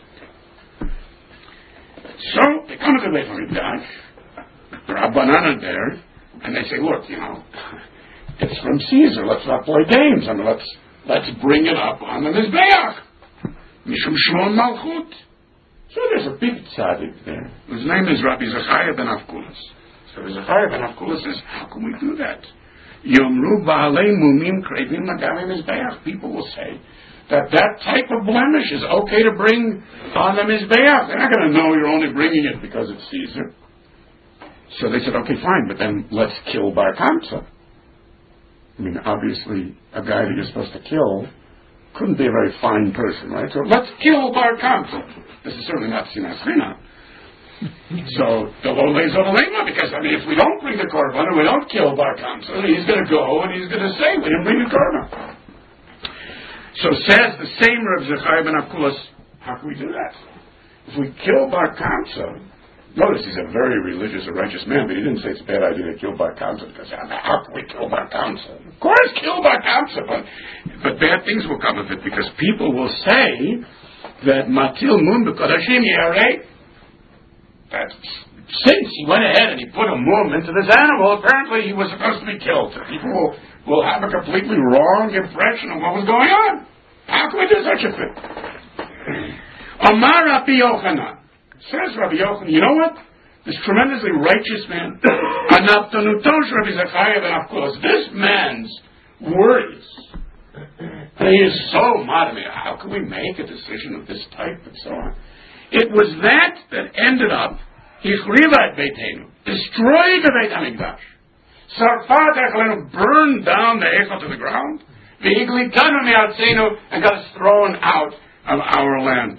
So they come to the Beit HaMikdash, Rabbanan are there, and they say, look, it's from Caesar. Let's not play games. I mean, let's bring it up on the Mizbeach. Mishum Shmon Malchut. So there's a big tzaddik there. His name is Rabbi Zechariah ben Avkulas. So Zechariah ben Avkulas says, how can we do that? Yomru ba'alei mumim krevim magami Mizbeach. People will say that type of blemish is okay to bring on the Mizbeach. They're not going to know you're only bringing it because it's Caesar. So they said, okay, fine, but then let's kill Bar Kamsa. I mean, obviously, a guy that you're supposed to kill couldn't be a very fine person, right? So let's kill Bar Kamsa. This is certainly not Sinat Chinam. So the Lo Lezo Lema, because if we don't bring the korban or we don't kill Bar Kamsa, he's going to go and he's going to say we didn't bring the korban. So says the same Reb Zechariah ben Akulas, how can we do that? If we kill Bar Kamsa, notice he's a very religious and righteous man, but he didn't say it's a bad idea to kill Bar Kamsa, because how can we kill Bar Kamsa? Of course, kill Bar Kamsa, but bad things will come of it, because people will say that Matil Mun B'Kodashim Yarei, that since he went ahead and he put a mum into this animal, apparently he was supposed to be killed. People will have a completely wrong impression of what was going on. How can we do such a thing? Amar Rabbi Yochanan. Says Rabbi Yochanan, you know what? This tremendously righteous man, Rabbi Zechariah ben Akulas, this man's worries, he is so mad at me. How can we make a decision of this type and so on? It was that ended up, Hichriva et Beitenu, destroyed the Beit HaMikdash. Sarfat Echelenu burned down the Eichel to the ground, V'higlikanu me'artzenu, and got us thrown out of our land.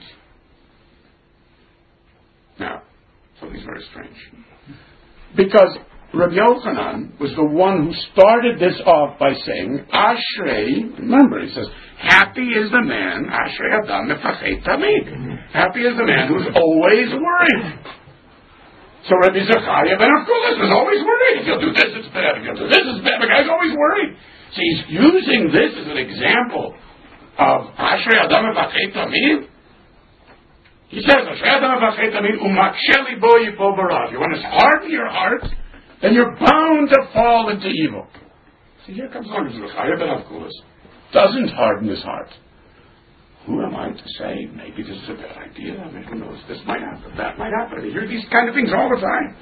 Now, something's very strange. Because Rabbi Yochanan was the one who started this off by saying, Ashrei, remember, he says, happy is the man, Ashrei Adam Mefachet Tamid. Happy is the man who's always worried. So Rabbi Zechariah ben Akulas was always worried. If you'll do this, it's bad. If you'll do this, it's bad. The guy's always worried. So he's using this as an example of Ashrei Adam Mefachet Tamid. He says, Ashrei Adam Mefachet Tamid, Umaksheli bo yipol barav. You want to harden your heart, then you're bound to fall into evil. So here comes along Zechariah ben Akulas. Doesn't harden his heart. Who am I to say, maybe this is a bad idea? Who knows? This might happen, that might happen. You hear these kind of things all the time.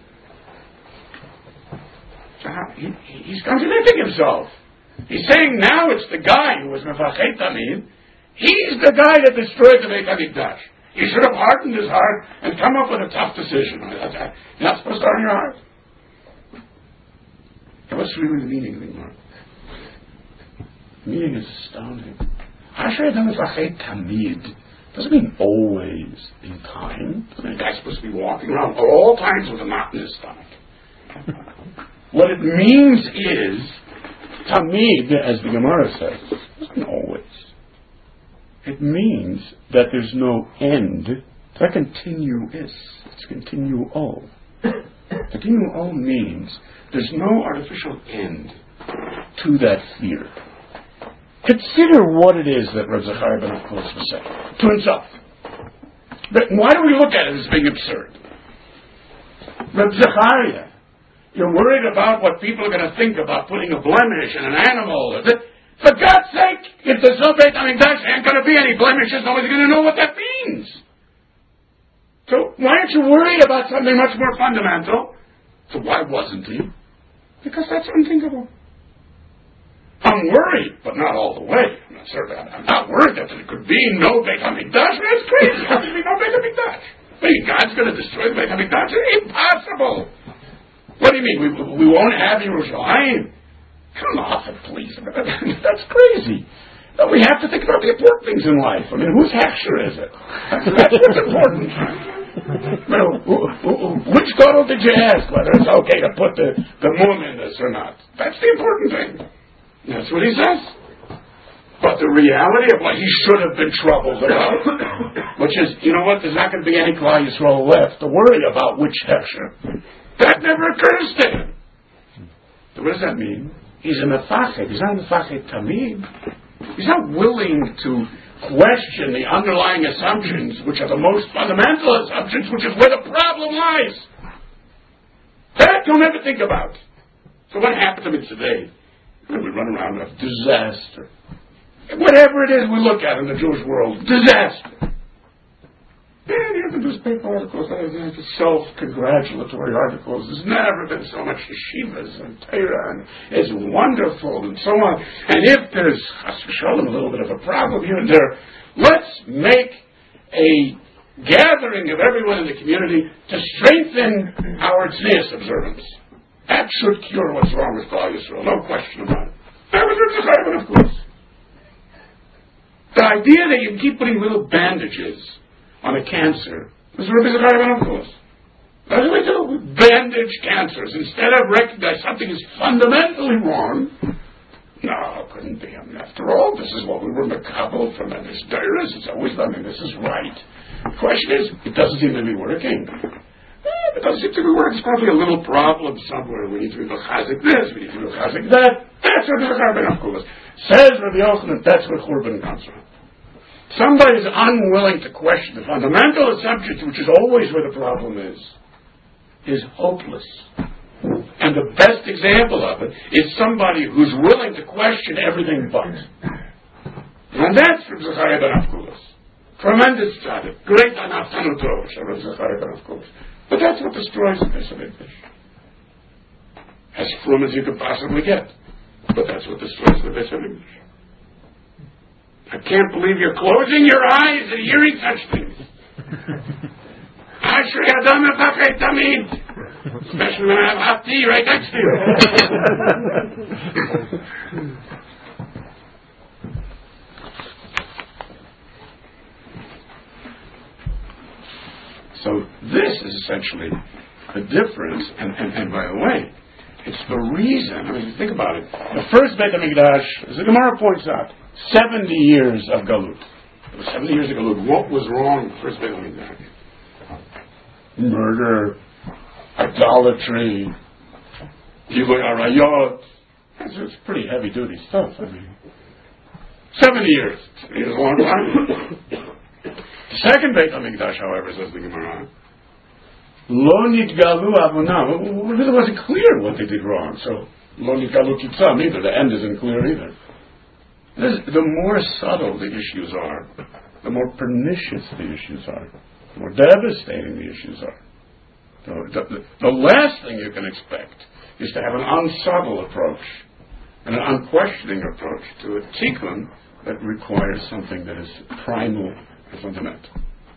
So he's contradicting himself. He's saying now it's the guy who was Mefachet Tamid. He's the guy that destroyed the Beit HaMikdash. He should have hardened his heart and come up with a tough decision. You're not supposed to harden your heart. And what's really the meaning of the Gemara? The meaning is astounding. Ashrei Adam Mefachet Tamid doesn't mean always in time. Doesn't mean the guy's supposed to be walking around at all times with a knot in his stomach. What it means is, Tamid, as the Gemara says, doesn't mean always. It means that there's no end. It's continuous. It's continual. Continual means there's no artificial end to that fear. Consider what it is that Reb Zechariah ben Akulas was saying to himself. But why do we look at it as being absurd? Reb Zechariah, you're worried about what people are going to think about putting a blemish in an animal. For God's sake, if there's no Beit HaMikdash, there ain't going to be any blemishes. Nobody's going to know what that means. So why aren't you worried about something much more fundamental? So why wasn't he? Because that's unthinkable. I'm worried, but not all the way. I'm not worried that there could be no Beit HaMikdash. That's crazy. How could there be no Beit HaMikdash? God's going to destroy the Beit HaMikdash? It's impossible. What do you mean? We won't have Yerushalayim? Come off it, please. That's crazy. But we have to think about the important things in life. I mean, whose hechsher is it? That's what's important. Which Gadol did you ask whether it's okay to put the mum in this or not? That's the important thing. That's what he says. But the reality of what he should have been troubled about, which is, you know what, there's not going to be any Klal Yisrael left to worry about which hechsher. That never occurs to him. So what does that mean? He's a mefachet. He's not a mefachet tamid. He's not willing to question the underlying assumptions, which are the most fundamental assumptions, which is where the problem lies. That you'll never think about. So what happened to me today? We run around with disaster. Whatever it is we look at in the Jewish world, disaster. And you have the newspaper articles, self-congratulatory articles. There's never been so much yeshivas and Torah, and it's wonderful, and so on. And if there's, show them a little bit of a problem here and there, let's make a gathering of everyone in the community to strengthen our tznius observance. That should cure what's wrong with Klal Yisrael, no question about it. That was Reb Zechariah, of course. The idea that you can keep putting little bandages on a cancer was Rabbi Zechariah ben Akulas. What do we do? We bandage cancers. Instead of recognize something is fundamentally wrong. No, it couldn't be. After all, this is what we were makabel from this Deiris. It's always done, and this is right. The question is, it doesn't seem to be working. It doesn't seem to be working. It's probably a little problem somewhere. We need to be mechazik this, we need to be mechazik that. That's where the Churban Afkulas. Says Rabbi Yochanan, that's where Churban comes from. Somebody is unwilling to question the fundamental assumptions, which is always where the problem is hopeless. And the best example of it is somebody who's willing to question everything but. And that's from Zechariah ben Afkulas. Tremendous tzaddik. Great anaftanu Torah, Zechariah ben Afkulas. But that's what destroys the Beis HaMikdash. As frum as you could possibly get. But that's what destroys the Beis HaMikdash. I can't believe you're closing your eyes and hearing such things. Ashrei Adam Mefached Tamid. Especially when I have hot tea right next to you. So this is essentially the difference, and by the way, it's the reason. I mean, think about it. The first Beit HaMikdash, as the Gemara points out, 70 years of Galut. It was 70 years of Galut. What was wrong with the first Beit HaMikdash? Murder, idolatry, Gilui Arayot. It's pretty heavy duty stuff. I mean, 70 years. It's a long time. The second Beit HaMikdash, however, says the Gemara, Lo nitgalu avonam. It really wasn't clear what they did wrong. So, Lo nitgalu kitzam either. The end isn't clear either. The more subtle the issues are, the more pernicious the issues are, the more devastating the issues are. The last thing you can expect is to have an unsubtle approach and an unquestioning approach to a tikkun that requires something that is primal and fundamental.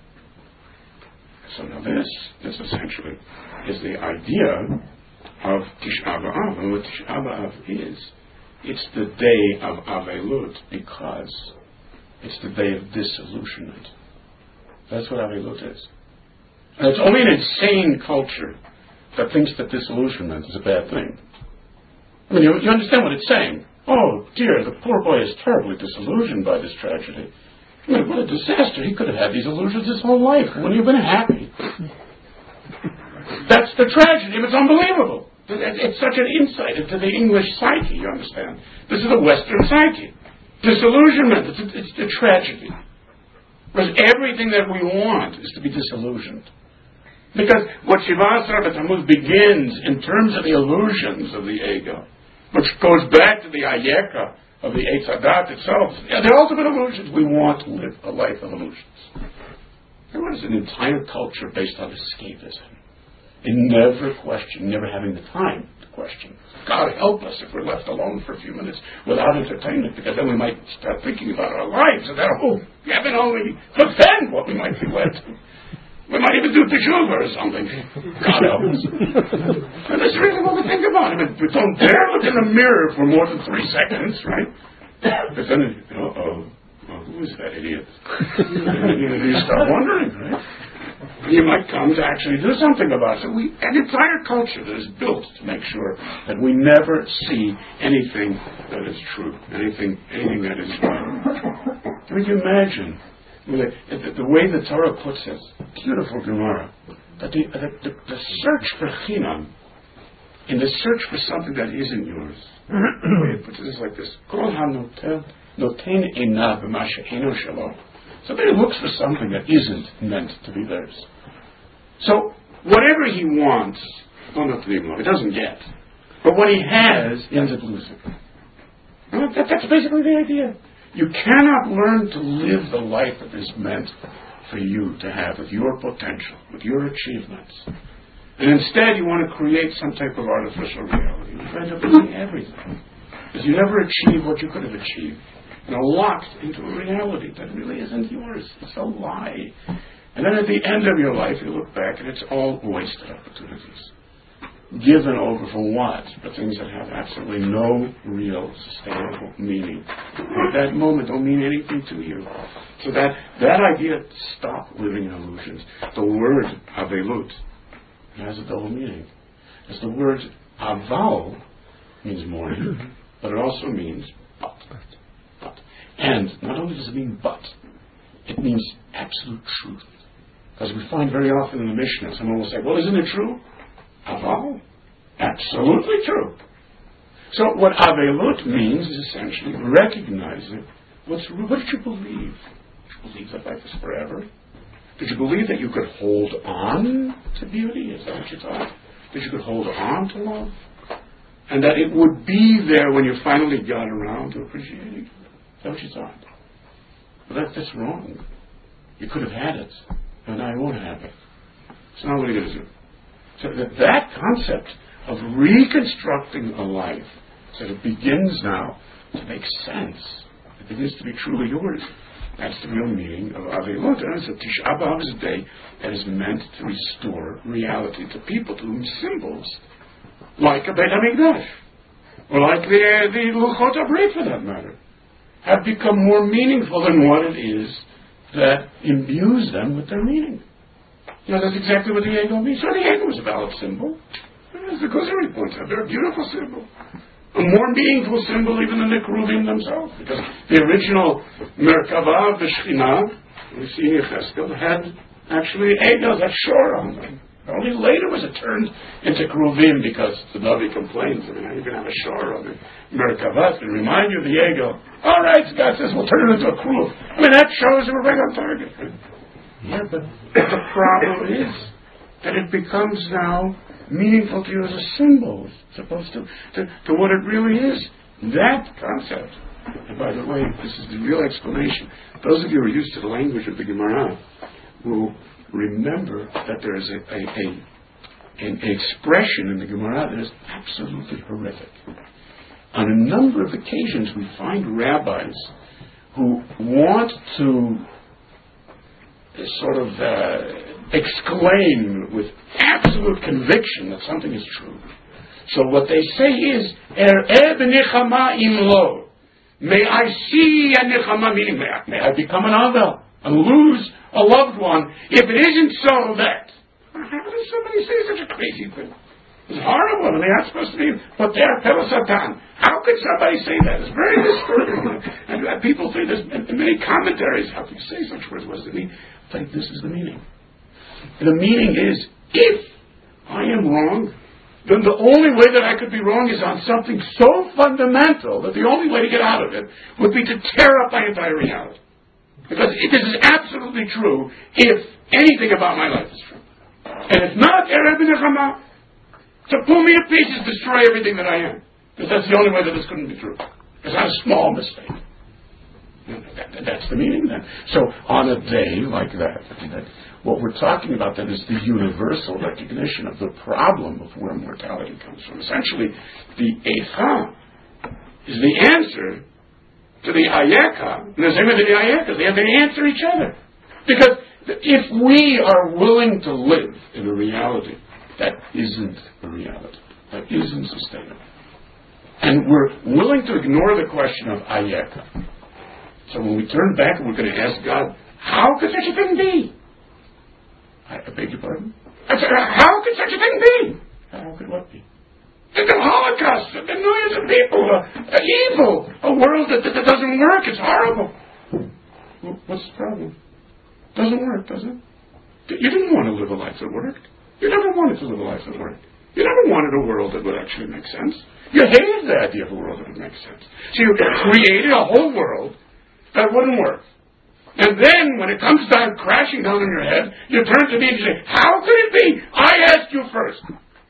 So now this essentially is the idea of Tisha B'Av. And what Tisha B'Av is, it's the day of Avelut because it's the day of disillusionment. That's what Avelut is. And it's only an insane culture that thinks that disillusionment is a bad thing. I mean, you understand what it's saying. Oh, dear, the poor boy is terribly disillusioned by this tragedy. I mean, what a disaster. He could have had these illusions his whole life. Wouldn't he have been happy? That's the tragedy. It's unbelievable. It's such an insight into the English psyche, you understand. This is the Western psyche. Disillusionment, it's the tragedy. Because everything that we want is to be disillusioned. Because what Shiva Asar B'Tammuz begins in terms of the illusions of the ego, which goes back to the Ayeka of the Eitz Hadat itself, the ultimate illusions. We want to live a life of illusions. There is an entire culture based on escapism. In never having the time to question. God help us if we're left alone for a few minutes without entertainment, because then we might start thinking about our lives, and then, heaven only could then what we might be led to. We might even do teshuva or something. God help us. And that's really what we think about. I mean, we don't dare look in the mirror for more than 3 seconds, right? Because then, who is that idiot? You start wondering, right? You might come to actually do something about it. So an entire culture that is built to make sure that we never see anything that is true, anything that is right. Can you imagine the way the Torah puts it? Beautiful Gemara. That the search for chinam, in the search for something that isn't yours, the way it puts it is like this: Kol ha-noten einav b'ma she'eino shelo. Somebody looks for something that isn't meant to be theirs. So, whatever he wants, he doesn't get. But what he has, he ends up losing. That's basically the idea. You cannot learn to live the life that is meant for you to have with your potential, with your achievements. And instead you want to create some type of artificial reality. You end up losing everything. Because you never achieve what you could have achieved. And are locked into a reality that really isn't yours. It's a lie. And then at the end of your life, you look back and it's all wasted opportunities. Given over for what? For things that have absolutely no real sustainable meaning. At that moment don't mean anything to you. So that idea, stop living in illusions. The word Avelut It has a double meaning. As the word aval means morning, but it also means but. But. And not only does it mean but, it means absolute truth. Because we find very often in the Mishnah, someone will say, well, isn't it true? Aval? Absolutely true. So what avelut means is essentially recognizing what did you believe? Did you believe that life is forever? Did you believe that you could hold on to beauty? Is that what you thought? That you could hold on to love? And that it would be there when you finally got around to appreciating it? Is that what you thought? Well, that's wrong. You could have had it, and now you won't have it. So now what are you going to do? So that concept of reconstructing a life so that it begins now to make sense. It begins to be truly yours. That's the real meaning of Avelut. And it's a Tisha B'Av is a day that is meant to restore reality to people to whom symbols, like a Beit HaMikdash, or like the Luchot HaBrit for that matter, have become more meaningful than what it is that imbues them with their meaning. You know, that's exactly what the Egel means. So the Egel was a valid symbol. As the Kuzari points out, they're a beautiful symbol. A more meaningful symbol even than the Keruvim themselves. Because the original Merkava, the Shekhinah, we see in Yechezkel, had actually Egels, had shore on them. Only later was it turned into Keruvim because the Navi complains. I mean, you can have a shore on it. Merkava can remind you of the Egel. All right, God says we'll turn it into a Keruv. I mean, that shows that we're right on target. Yeah, but the problem is that it becomes now meaningful to you as a symbol, as opposed to what it really is. That concept. And by the way, this is the real explanation. Those of you who are used to the language of the Gemara will remember that there is an expression in the Gemara that is absolutely horrific. On a number of occasions, we find rabbis who want to sort of exclaim with absolute conviction that something is true. So what they say is, Er'eb nechama imlo. May I see a nechama, meaning may I become an avel and lose a loved one if it isn't so that. How does somebody say such a crazy thing? It's horrible. I mean, that's supposed to be Poter Pelo Satan. How could somebody say that? It's very disturbing. And people say this in many commentaries. How could you say such words? What does it mean? But this is the meaning. The meaning is, if I am wrong, then the only way that I could be wrong is on something so fundamental that the only way to get out of it would be to tear up my entire reality. Because this is absolutely true if anything about my life is true. And if not, Ereb Nechama, to pull me to pieces, destroy everything that I am. Because that's the only way that this couldn't be true. It's not a small mistake. That's the meaning then. So on a day like that, what we're talking about then is the universal recognition of the problem of where mortality comes from. Essentially, the Eicha is the answer to the Ayeka. And the same way the Ayeka, they answer each other. Because if we are willing to live in a reality that isn't a reality, that isn't sustainable, and we're willing to ignore the question of Ayeka, so when we turn back and we're going to ask God, how could such a thing be? I beg your pardon? I said, how could such a thing be? How could what be? The Holocaust, the millions of people, evil, a world that doesn't work, it's horrible. Well, what's the problem? Doesn't work, does it? You didn't want to live a life that worked. You never wanted to live a life that worked. You never wanted a world that would actually make sense. You hated the idea of a world that would make sense. So you created a whole world that wouldn't work. And then, when it comes down, crashing down on your head, you turn to me and you say, how could it be? I asked you first.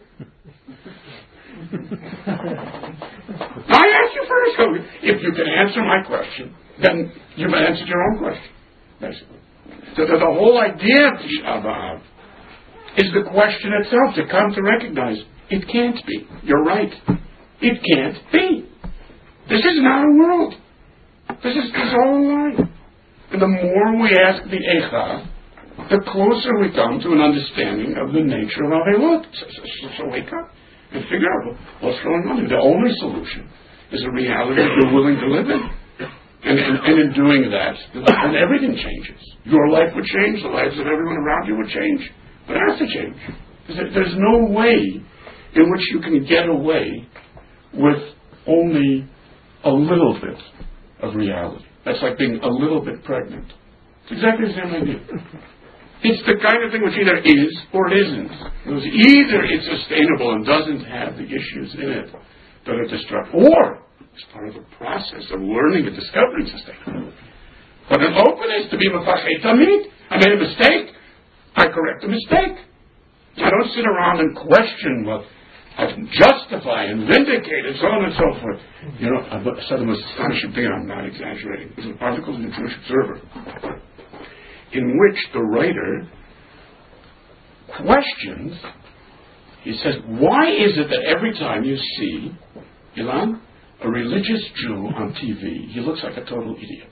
I asked you first. So if you can answer my question, then you've answered your own question, basically. So the whole idea of Tisha B'Av is the question itself, to come to recognize, it can't be. You're right. It can't be. This is not a world. This is all a lie. And the more we ask the Eicha, the closer we come to an understanding of the nature of Avelut. So wake up and figure out what's going on. The only solution is a reality that you're willing to live in. And in doing that, then everything changes. Your life would change, the lives of everyone around you would change. But it has to change. There's no way in which you can get away with only a little bit of reality. That's like being a little bit pregnant. It's exactly the same idea. It's the kind of thing which either is or it isn't. Either it's sustainable and doesn't have the issues in it that are destructive, or it's part of the process of learning and discovering sustainability. But an openness to be mefachet tamid. I made a mistake. I correct the mistake. I don't sit around and question what I justify and vindicate and so on and so forth. You know, I said the most astonishing thing, I'm not exaggerating. There's an article in the Jewish Observer in which the writer questions, he says, why is it that every time you see, Ilan, a religious Jew on TV, he looks like a total idiot?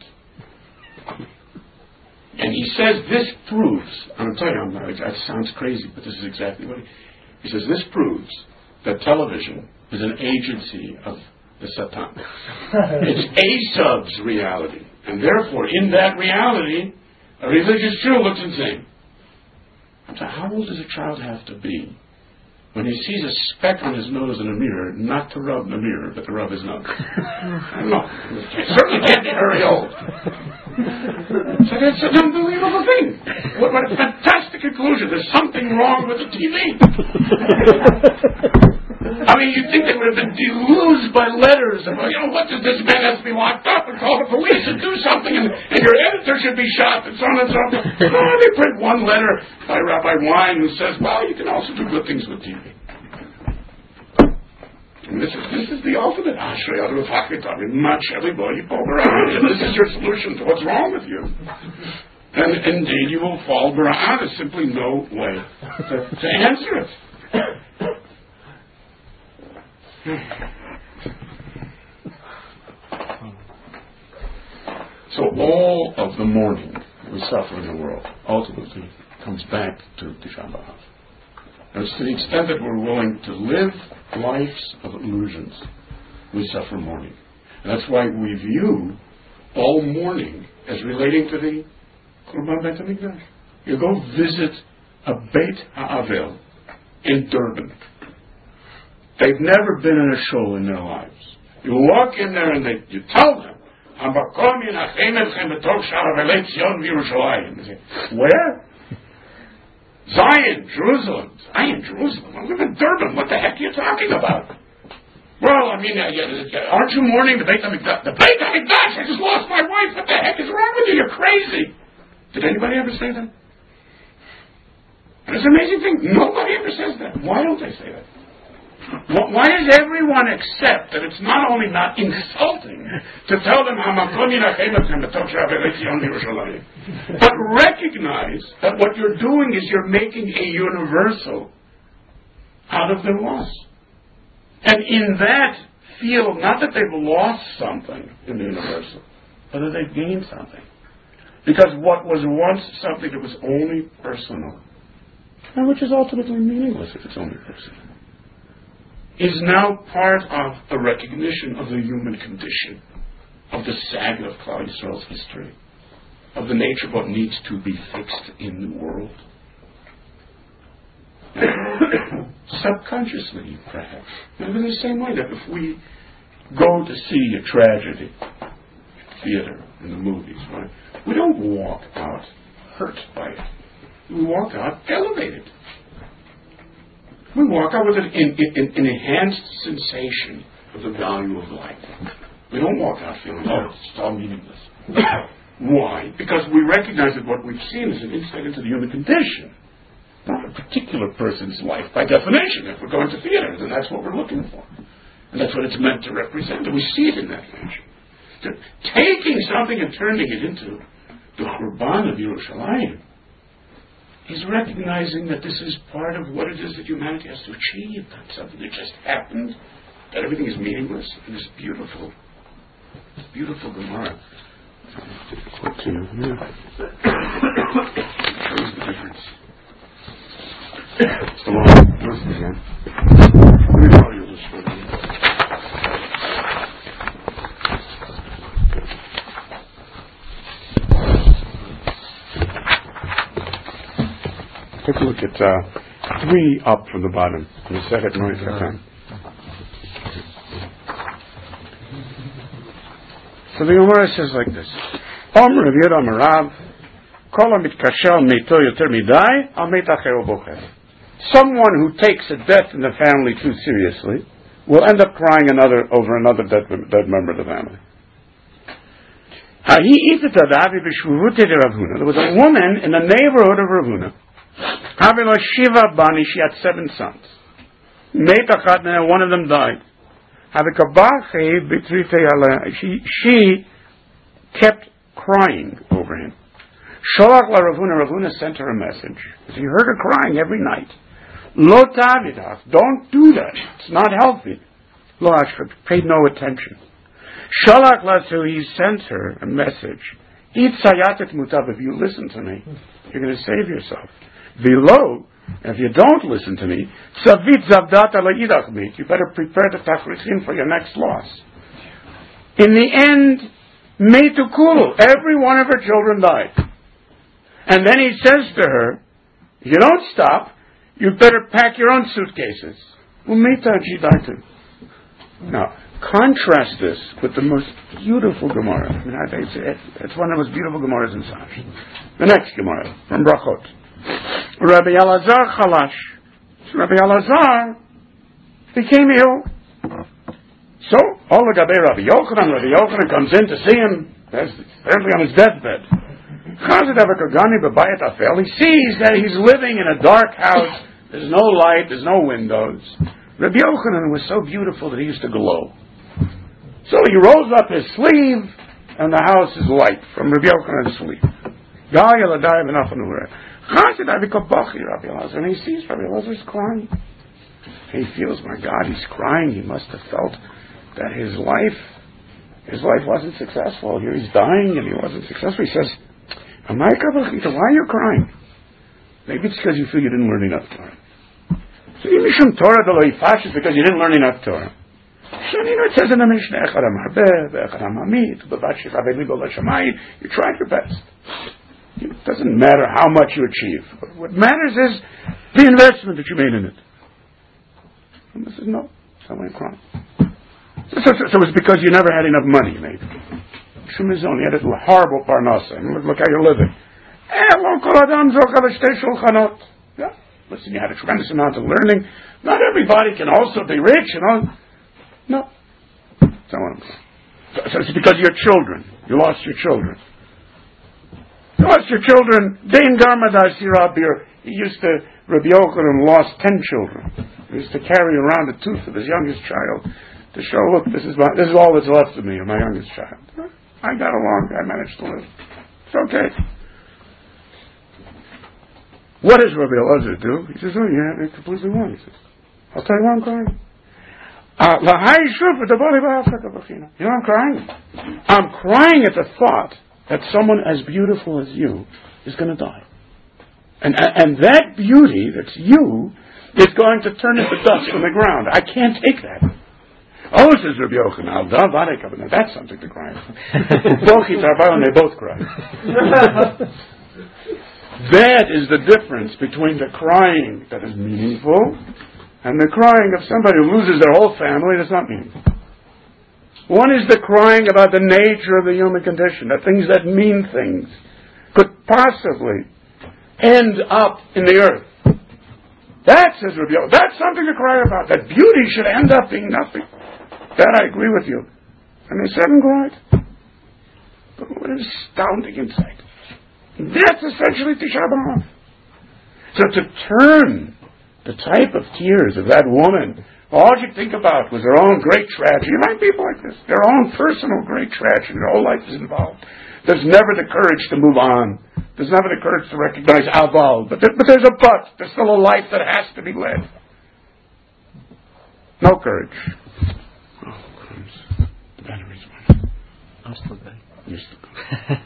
And he says this proves, and I'm telling you, that sounds crazy, but this is exactly what he says, this proves that television is an agency of the Satan. It's Esav's reality. And therefore, in that reality, a religious Jew looks insane. So how old does a child have to be when he sees a speck on his nose in a mirror, not to rub the mirror, but to rub his nose? I don't know. It certainly can't be very old. So that's an unbelievable thing. What a fantastic conclusion. There's something wrong with the TV. I mean, you'd think they would have been deluged by letters about, what does this man have to be locked up and call the police and do something, and your editor should be shot, and so on and so forth. Oh, they print one letter by Rabbi Wein who says, well, you can also do good things with TV. And this is the ultimate Ashrei Adu Fakitavi, Macheli Boy Bara'ah. This is your solution to what's wrong with you. And indeed you will fall Bara'ah. There's simply no way to answer it. So all of the mourning we suffer in the world ultimately comes back to Tisha B'Av. And it's to the extent that we're willing to live lives of illusions, we suffer mourning. And that's why we view all mourning as relating to the Churban Beit HaMikdash. You go visit a Beit HaAvel in Durban. They've never been in a shul in their lives. You walk in there and you tell them, where? Zion, Jerusalem. Jerusalem. I live in Durban. What the heck are you talking about? Well, I mean, aren't you mourning the Beit HaMikdash? The Beit HaMikdash! I just lost my wife. What the heck is wrong with you? You're crazy. Did anybody ever say that? It's an amazing thing. Nobody ever says that. Why don't they say that? Why does everyone accept that it's not only not insulting to tell them but recognize that what you're doing is you're making a universal out of their loss. And in that feel not that they've lost something in the universal, but that they've gained something. Because what was once something that was only personal, and which is ultimately meaningless if it's only personal, is now part of a recognition of the human condition, of the saga of Klal Yisrael's history, of the nature of what needs to be fixed in the world. Subconsciously, perhaps. And in the same way that if we go to see a tragedy, theater, in the movies, right, we don't walk out hurt by it. We walk out elevated. We walk out with an enhanced sensation of the value of life. We don't walk out feeling, it's all meaningless. Why? Because we recognize that what we've seen is an insight into the human condition, not a particular person's life. By definition, if we're going to theater, then that's what we're looking for. And that's what it's meant to represent, and we see it in that fashion. So taking something and turning it into the Churban of Yerushalayim is recognizing that this is part of what it is that humanity has to achieve, not something that just happened, that everything is meaningless. And this beautiful Gemara. Quote to you here. Shows the difference. It's the long verse again. Let me tell you this story. Take a look at 3 up from the bottom. Masechet Moed Katan. So the Gemara says like this: Om Rav Yehuda Amar Rav, Kol HaMitkasher Meito Yoter Midai, Al Meit Acher Bocher. Someone who takes a death in the family too seriously will end up crying over another dead member of the family. There was a woman in the neighborhood of Rav Huna. Shiva Bani, she had 7 sons. One of them died. She kept crying over him. Rav Huna sent her a message. He heard her crying every night. Lo tavidach, don't do that. It's not healthy. Lo ashra, paid no attention. Shalach lasu, he sent her a message. It sayatet mutav, if you listen to me, you're going to save yourself. Vilo, if you don't listen to me, tzavit zavdata la'idach mit, you better prepare the tafrichim for your next loss. In the end, meitu kulu, every one of her children died. And then he says to her, if you don't stop, you better pack your own suitcases. Now, contrast this with the most beautiful Gemara. It's one of the most beautiful Gemaras in Sash. The next Gemara, from Brachot. Rabbi Elazar Chalash. Rabbi Elazar became ill. So, all the Gabe Rabbi Yochanan comes in to see him, apparently on his deathbed. He sees that he's living in a dark house. There's no light, there's no windows. Rabbi Yochanan was so beautiful that he used to glow. So he rolls up his sleeve, and the house is light from Rabbi Yochanan's sleeve. And he sees Rabbi Elazar's crying. He feels, my God, he's crying. He must have felt that his life wasn't successful. Here he's dying, and he wasn't successful. He says, why are you crying? Maybe it's because you feel you didn't learn enough Torah. So Mishum Torah is because you didn't learn enough Torah. It says in the Mishnah, you tried your best. It doesn't matter how much you achieve. What matters is the investment that you made in it. And this is no. So I went crying. So it's because you never had enough money, maybe. Shumizon, you had a horrible parnasa. Look how you're living. Yeah. Listen, you had a tremendous amount of learning. Not everybody can also be rich, No. So it's because of your children. You lost your children. Dain Garmadar Sirabir, Rabbi Yochanan lost 10 children. He used to carry around a tooth of his youngest child to show, look, this is all that's left of me, of my youngest child. I got along, I managed to live. It's okay. What does Rabbi Elazar do? He says, oh, yeah, it's completely wrong. He says, I'll tell you why I'm crying. You know I'm crying? I'm crying at the thought that someone as beautiful as you is going to die. And that beauty that's you is going to turn into dust from the ground. I can't take that. Oh, says Rabbi Yochanan, that's something to cry about. And they both cry. That is the difference between the crying that is meaningful and the crying of somebody who loses their whole family that's not meaningful. One is the crying about the nature of the human condition, that things that mean things could possibly end up in the earth. That, says Rabbi Yochanan, that's something to cry about. That beauty should end up being nothing. That I agree with you. And they said and cried. But what an astounding insight. That's essentially Tisha B'Av. So to turn the type of tears of that woman, all you think about was her own great tragedy. You find people like this. Their own personal great tragedy. Their whole life is involved. There's never the courage to move on. There's never the courage to recognize aval. But there's a but. There's still a life that has to be led. No courage. Oh, crumbs. The battery's running. I'm still good. You're still good.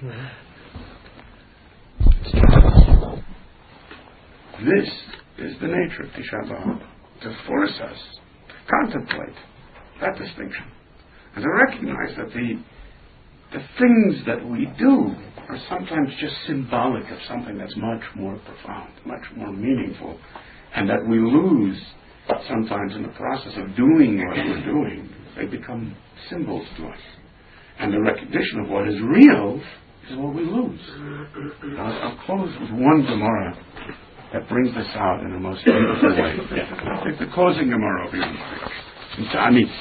This is the nature of Tisha B'Av, to force us to contemplate that distinction and to recognize that the things that we do are sometimes just symbolic of something that's much more profound, much more meaningful, and that we lose sometimes in the process of doing what we're doing. They become symbols to us. And the recognition of what is real is what we lose. I'll close with one Gemara that brings this out in the most beautiful way. I think the closing Gemara will be in Ta'anit.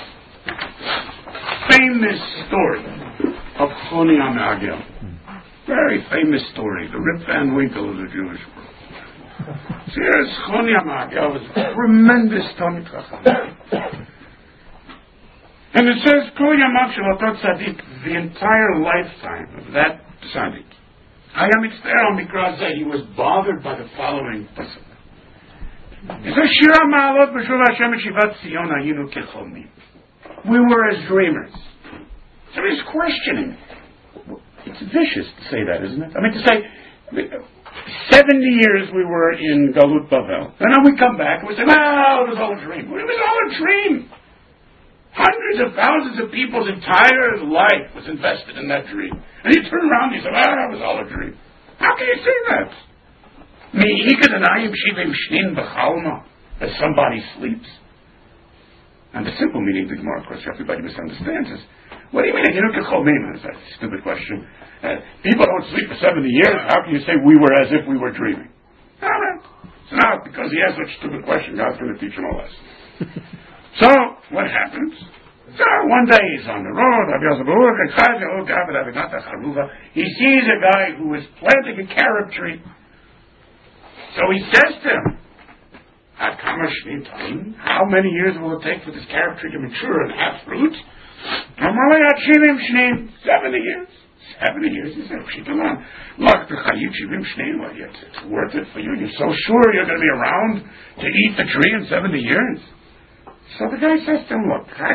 Famous story of Choni HaMe'agel. Very famous story. The Rip Van Winkle of the Jewish world. So here's Choni HaMe'agel, was a tremendous Talmid Chacham. And it says, Kol Yamav Shel Oto Tzaddik, the entire lifetime of that tzaddik, Haya Mitzter Mikra Zeh, he was bothered by the following pasuk. It says, Shira Ma'alot B'Shuv Hashem Shivat Zion Hayinu Kecholmim. We were as dreamers. So he's questioning. It's vicious to say that, isn't it? I mean, to say, 70 years we were in Galut Bavel, and then we come back and we say, well, it was all a dream. It was all a dream. Hundreds of thousands of people's entire life was invested in that dream. And you turn around and you say, it was all a dream. How can you say that? As somebody sleeps. And the simple meaning of the Gemara, of course, everybody misunderstands is, what do you mean? That's a stupid question. People don't sleep for 70 years. How can you say we were as if we were dreaming? All right. So now, because he asked such a stupid question, God's going to teach him a lesson. So, what happens? So, one day he's on the road, he sees a guy who is planting a carob tree. So he says to him, how many years will it take for this carob tree to mature and have fruit? 70 years. 70 years, he said, look, it's worth it for you. You're so sure you're going to be around to eat the tree in 70 years? So the guy says to him, look, I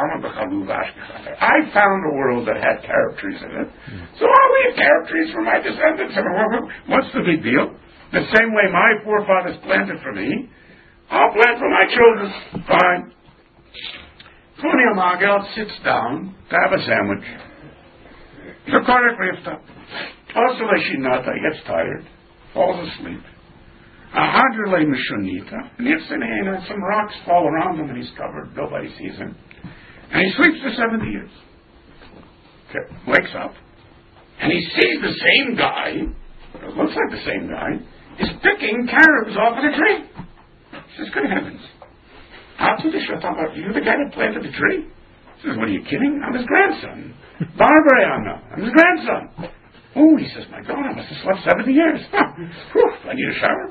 found a world that had carob trees in it. So I'll leave carob trees for my descendants. What's the big deal? The same way my forefathers planted for me, I'll plant for my children. Fine. Choni HaMe'agel sits down to have a sandwich. The Korach Rifta. Also Leshinata, he gets tired, falls asleep. Ahadrele Mishonita. And some rocks fall around him and he's covered. Nobody sees him. And he sleeps for 70 years. Okay. Wakes up. And he sees the same guy, it looks like the same guy, is picking carobs off of the tree. He says, good heavens. You're the guy that planted the tree? He says, what are you kidding? I'm his grandson. Barbara, I'm his grandson. Oh, he says, my God, I must have slept 70 years. I need a shower.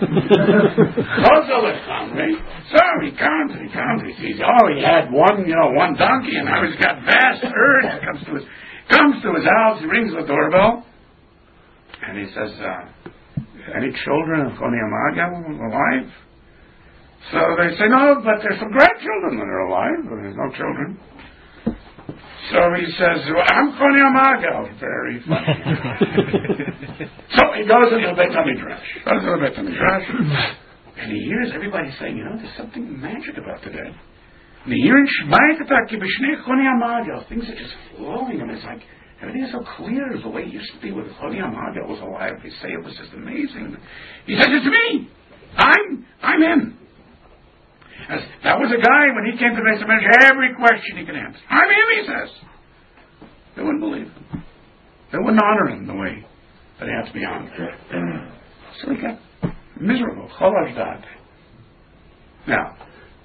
So he comes, he sees, he had one donkey, and now he's got vast herds. Comes to his house, he rings the doorbell, and he says, any children of Choni HaMe'agel alive? So they say, no, but there's some grandchildren that are alive, but there's no children. So he says, I'm Choni HaMe'agel. Very funny. So he goes into the Beit HaMidrash. And he hears everybody saying, there's something magic about today. And he hears Choni HaMe'agel. Things are just flowing. And it's like, everything is so clear the way it used to be when Choni HaMe'agel was alive. They say it was just amazing. He says, it's me. I'm him. That was a guy, when he came to Beit HaMidrash, every question he could answer. I'm him, he says. They wouldn't believe him. They wouldn't honor him the way that he had to be honored. So he got miserable. Cholash dad. Now,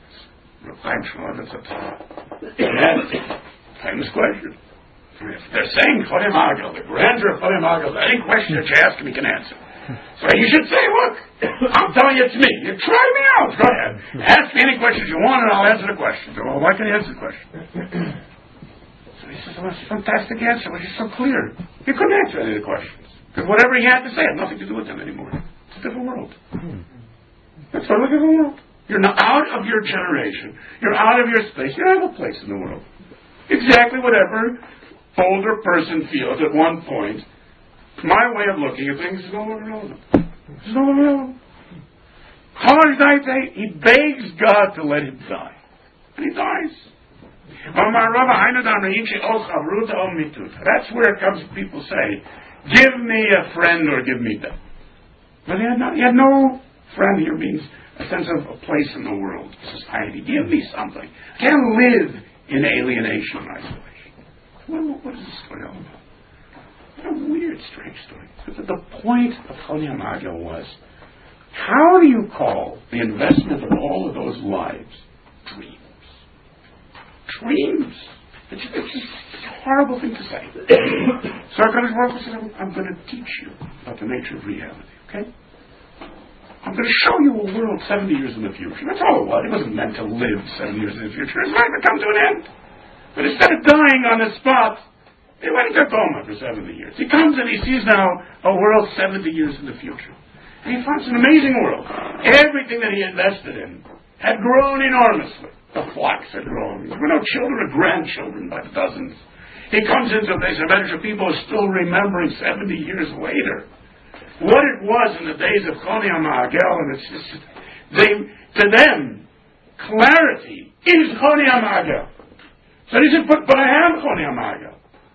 famous question. If they're saying Choni HaMe'agel, the grandeur of Choni HaMe'agel, any question that you ask him, he can answer. So you should say, look, I'm telling you it's me. You try me out. Go ahead. Ask me any questions you want and I'll answer the question. So, well, why can't you answer the question? So he says, well, it's a fantastic answer, but it's so clear. He couldn't answer any of the questions. Because whatever he had to say had nothing to do with them anymore. It's a different world. It's a totally different world. You're not out of your generation. You're out of your space. You don't have a place in the world. Exactly whatever older person feels at one point. My way of looking at things is no longer relevant. It's no longer relevant. He begs God to let him die. And he dies. That's where it comes to people say, give me a friend or give me death. But he had no friend here means a sense of a place in the world, society. Give me something. I can't live in alienation and isolation. What is this story all about? What a weird, strange story. But the point of Choni HaMa'agel was, how do you call the investment of all of those lives dreams? Dreams. It's a horrible thing to say. So HaKadosh Baruch Hu said, I'm going to teach you about the nature of reality, okay? I'm going to show you a world 70 years in the future. That's all it was. It wasn't meant to live 70 years in the future. His life would come to an end. But instead of dying on the spot, he went into a coma for 70 years. He comes and he sees now a world 70 years in the future. And he finds an amazing world. Everything that he invested in had grown enormously. The flocks had grown. There were no children or grandchildren by the dozens. He comes into a place of people are still remembering 70 years later what it was in the days of Choni HaMa'agel, and it's just, to them, clarity is Choni HaMa'agel. So he said, but I am Choni HaMa'agel.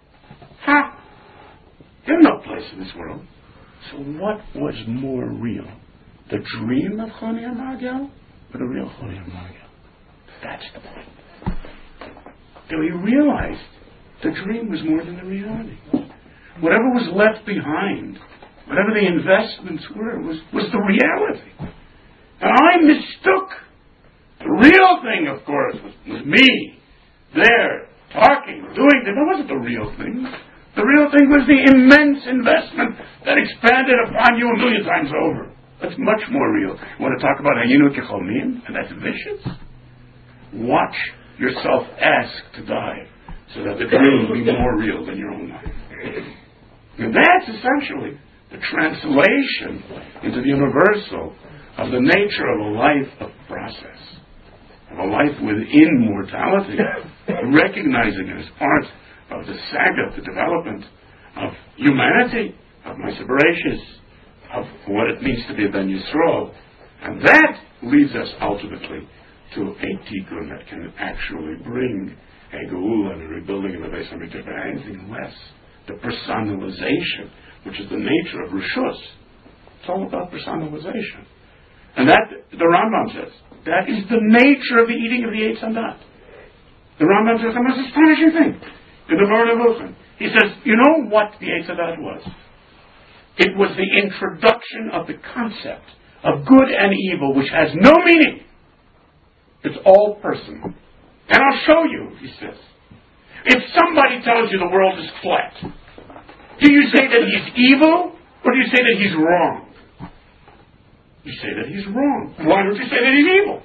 Ha! You have no place in this world. So what was more real? The dream of Choni HaMa'agel or the real Choni HaMa'agel? That's the point. So he realized the dream was more than the reality. Whatever was left behind, whatever the investments were, was the reality. And I mistook. The real thing, of course, was me, there, talking, doing things. That wasn't the real thing. The real thing was the immense investment that expanded upon you a million times over. That's much more real. You want to talk about Hayinu Kecholmim? And that's vicious. Watch yourself ask to die so that the dream will be more real than your own life. And that's essentially the translation into the universal of the nature of a life of process, of a life within mortality, recognizing it as part of the saga, the development of humanity, of Ma'aser Bereishis, of what it means to be a Ben Yisrael. And that leads us ultimately to a tikkun that can actually bring a geula and a rebuilding of the Beis HaMikdash, but anything less. The personalization, which is the nature of Rishus. It's all about personalization. And that, the Rambam says, that is the nature of the eating of the Eitz Hadat. The Rambam says the most astonishing thing. In the V'or Nevuchim, he says, you know what the Eitz Hadat was? It was the introduction of the concept of good and evil, which has no meaning. It's all personal. And I'll show you, he says. If somebody tells you the world is flat, do you say that he's evil, or do you say that he's wrong? You say that he's wrong. Why don't you say that he's evil?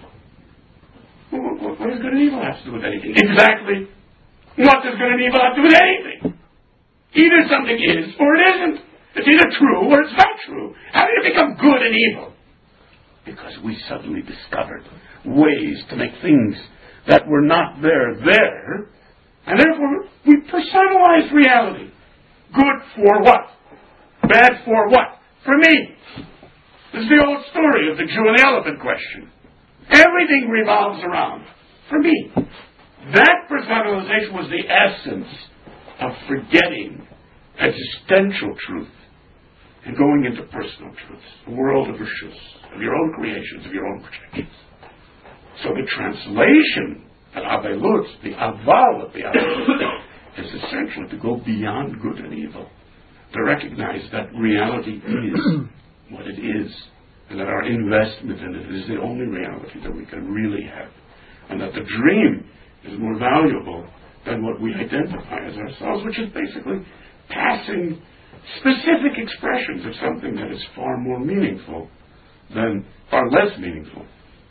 What does good and evil have to do with anything? Exactly. What does good and evil have to do with anything? Either something is or it isn't. It's either true or it's not true. How did it become good and evil? Because we suddenly discovered ways to make things that were not there, and therefore we personalize reality. Good for what? Bad for what? For me. This is the old story of the Jew and the elephant question. Everything revolves around for me. That personalization was the essence of forgetting existential truth and going into personal truth, a world of rishus, of your own creations, of your own projections. So the translation of Avelut, the aval of the Avelut, is essentially to go beyond good and evil, to recognize that reality is what it is, and that our investment in it is the only reality that we can really have, and that the dream is more valuable than what we identify as ourselves, which is basically passing specific expressions of something that is far more meaningful than, far less meaningful.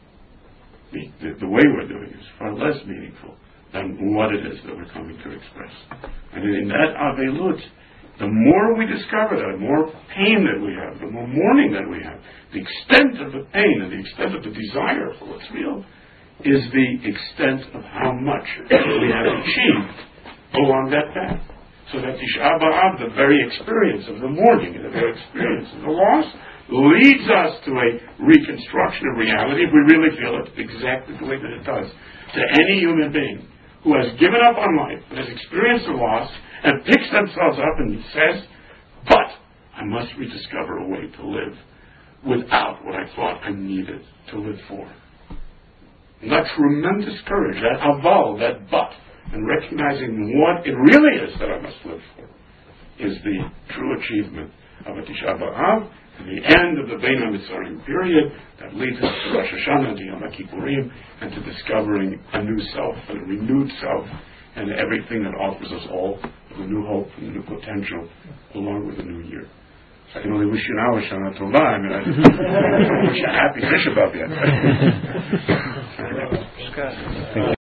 The way we're doing it is far less meaningful than what it is that we're coming to express. And in that Avelut, the more we discover that, the more pain that we have, the more mourning that we have, the extent of the pain and the extent of the desire for what's real is the extent of how much we have achieved along that path. So that Tisha B'Av, the very experience of the mourning and the very experience of the loss, leads us to a reconstruction of reality, if we really feel it exactly the way that it does, to any human being who has given up on life, but has experienced a loss, and picks themselves up and says, but I must rediscover a way to live without what I thought I needed to live for. And that tremendous courage, that aval, that but, and recognizing what it really is that I must live for, is the true achievement of a Tisha B'Av, and the end of the Bein HaMitzarim period that leads us to Rosh Hashanah and Yom Kippurim, and to discovering a new self, a renewed self, and everything that offers us all with a new hope and a new potential along with a new year. I can only wish you now a Shana Tova. I mean, I wish you a happy Tisha B'Av yet.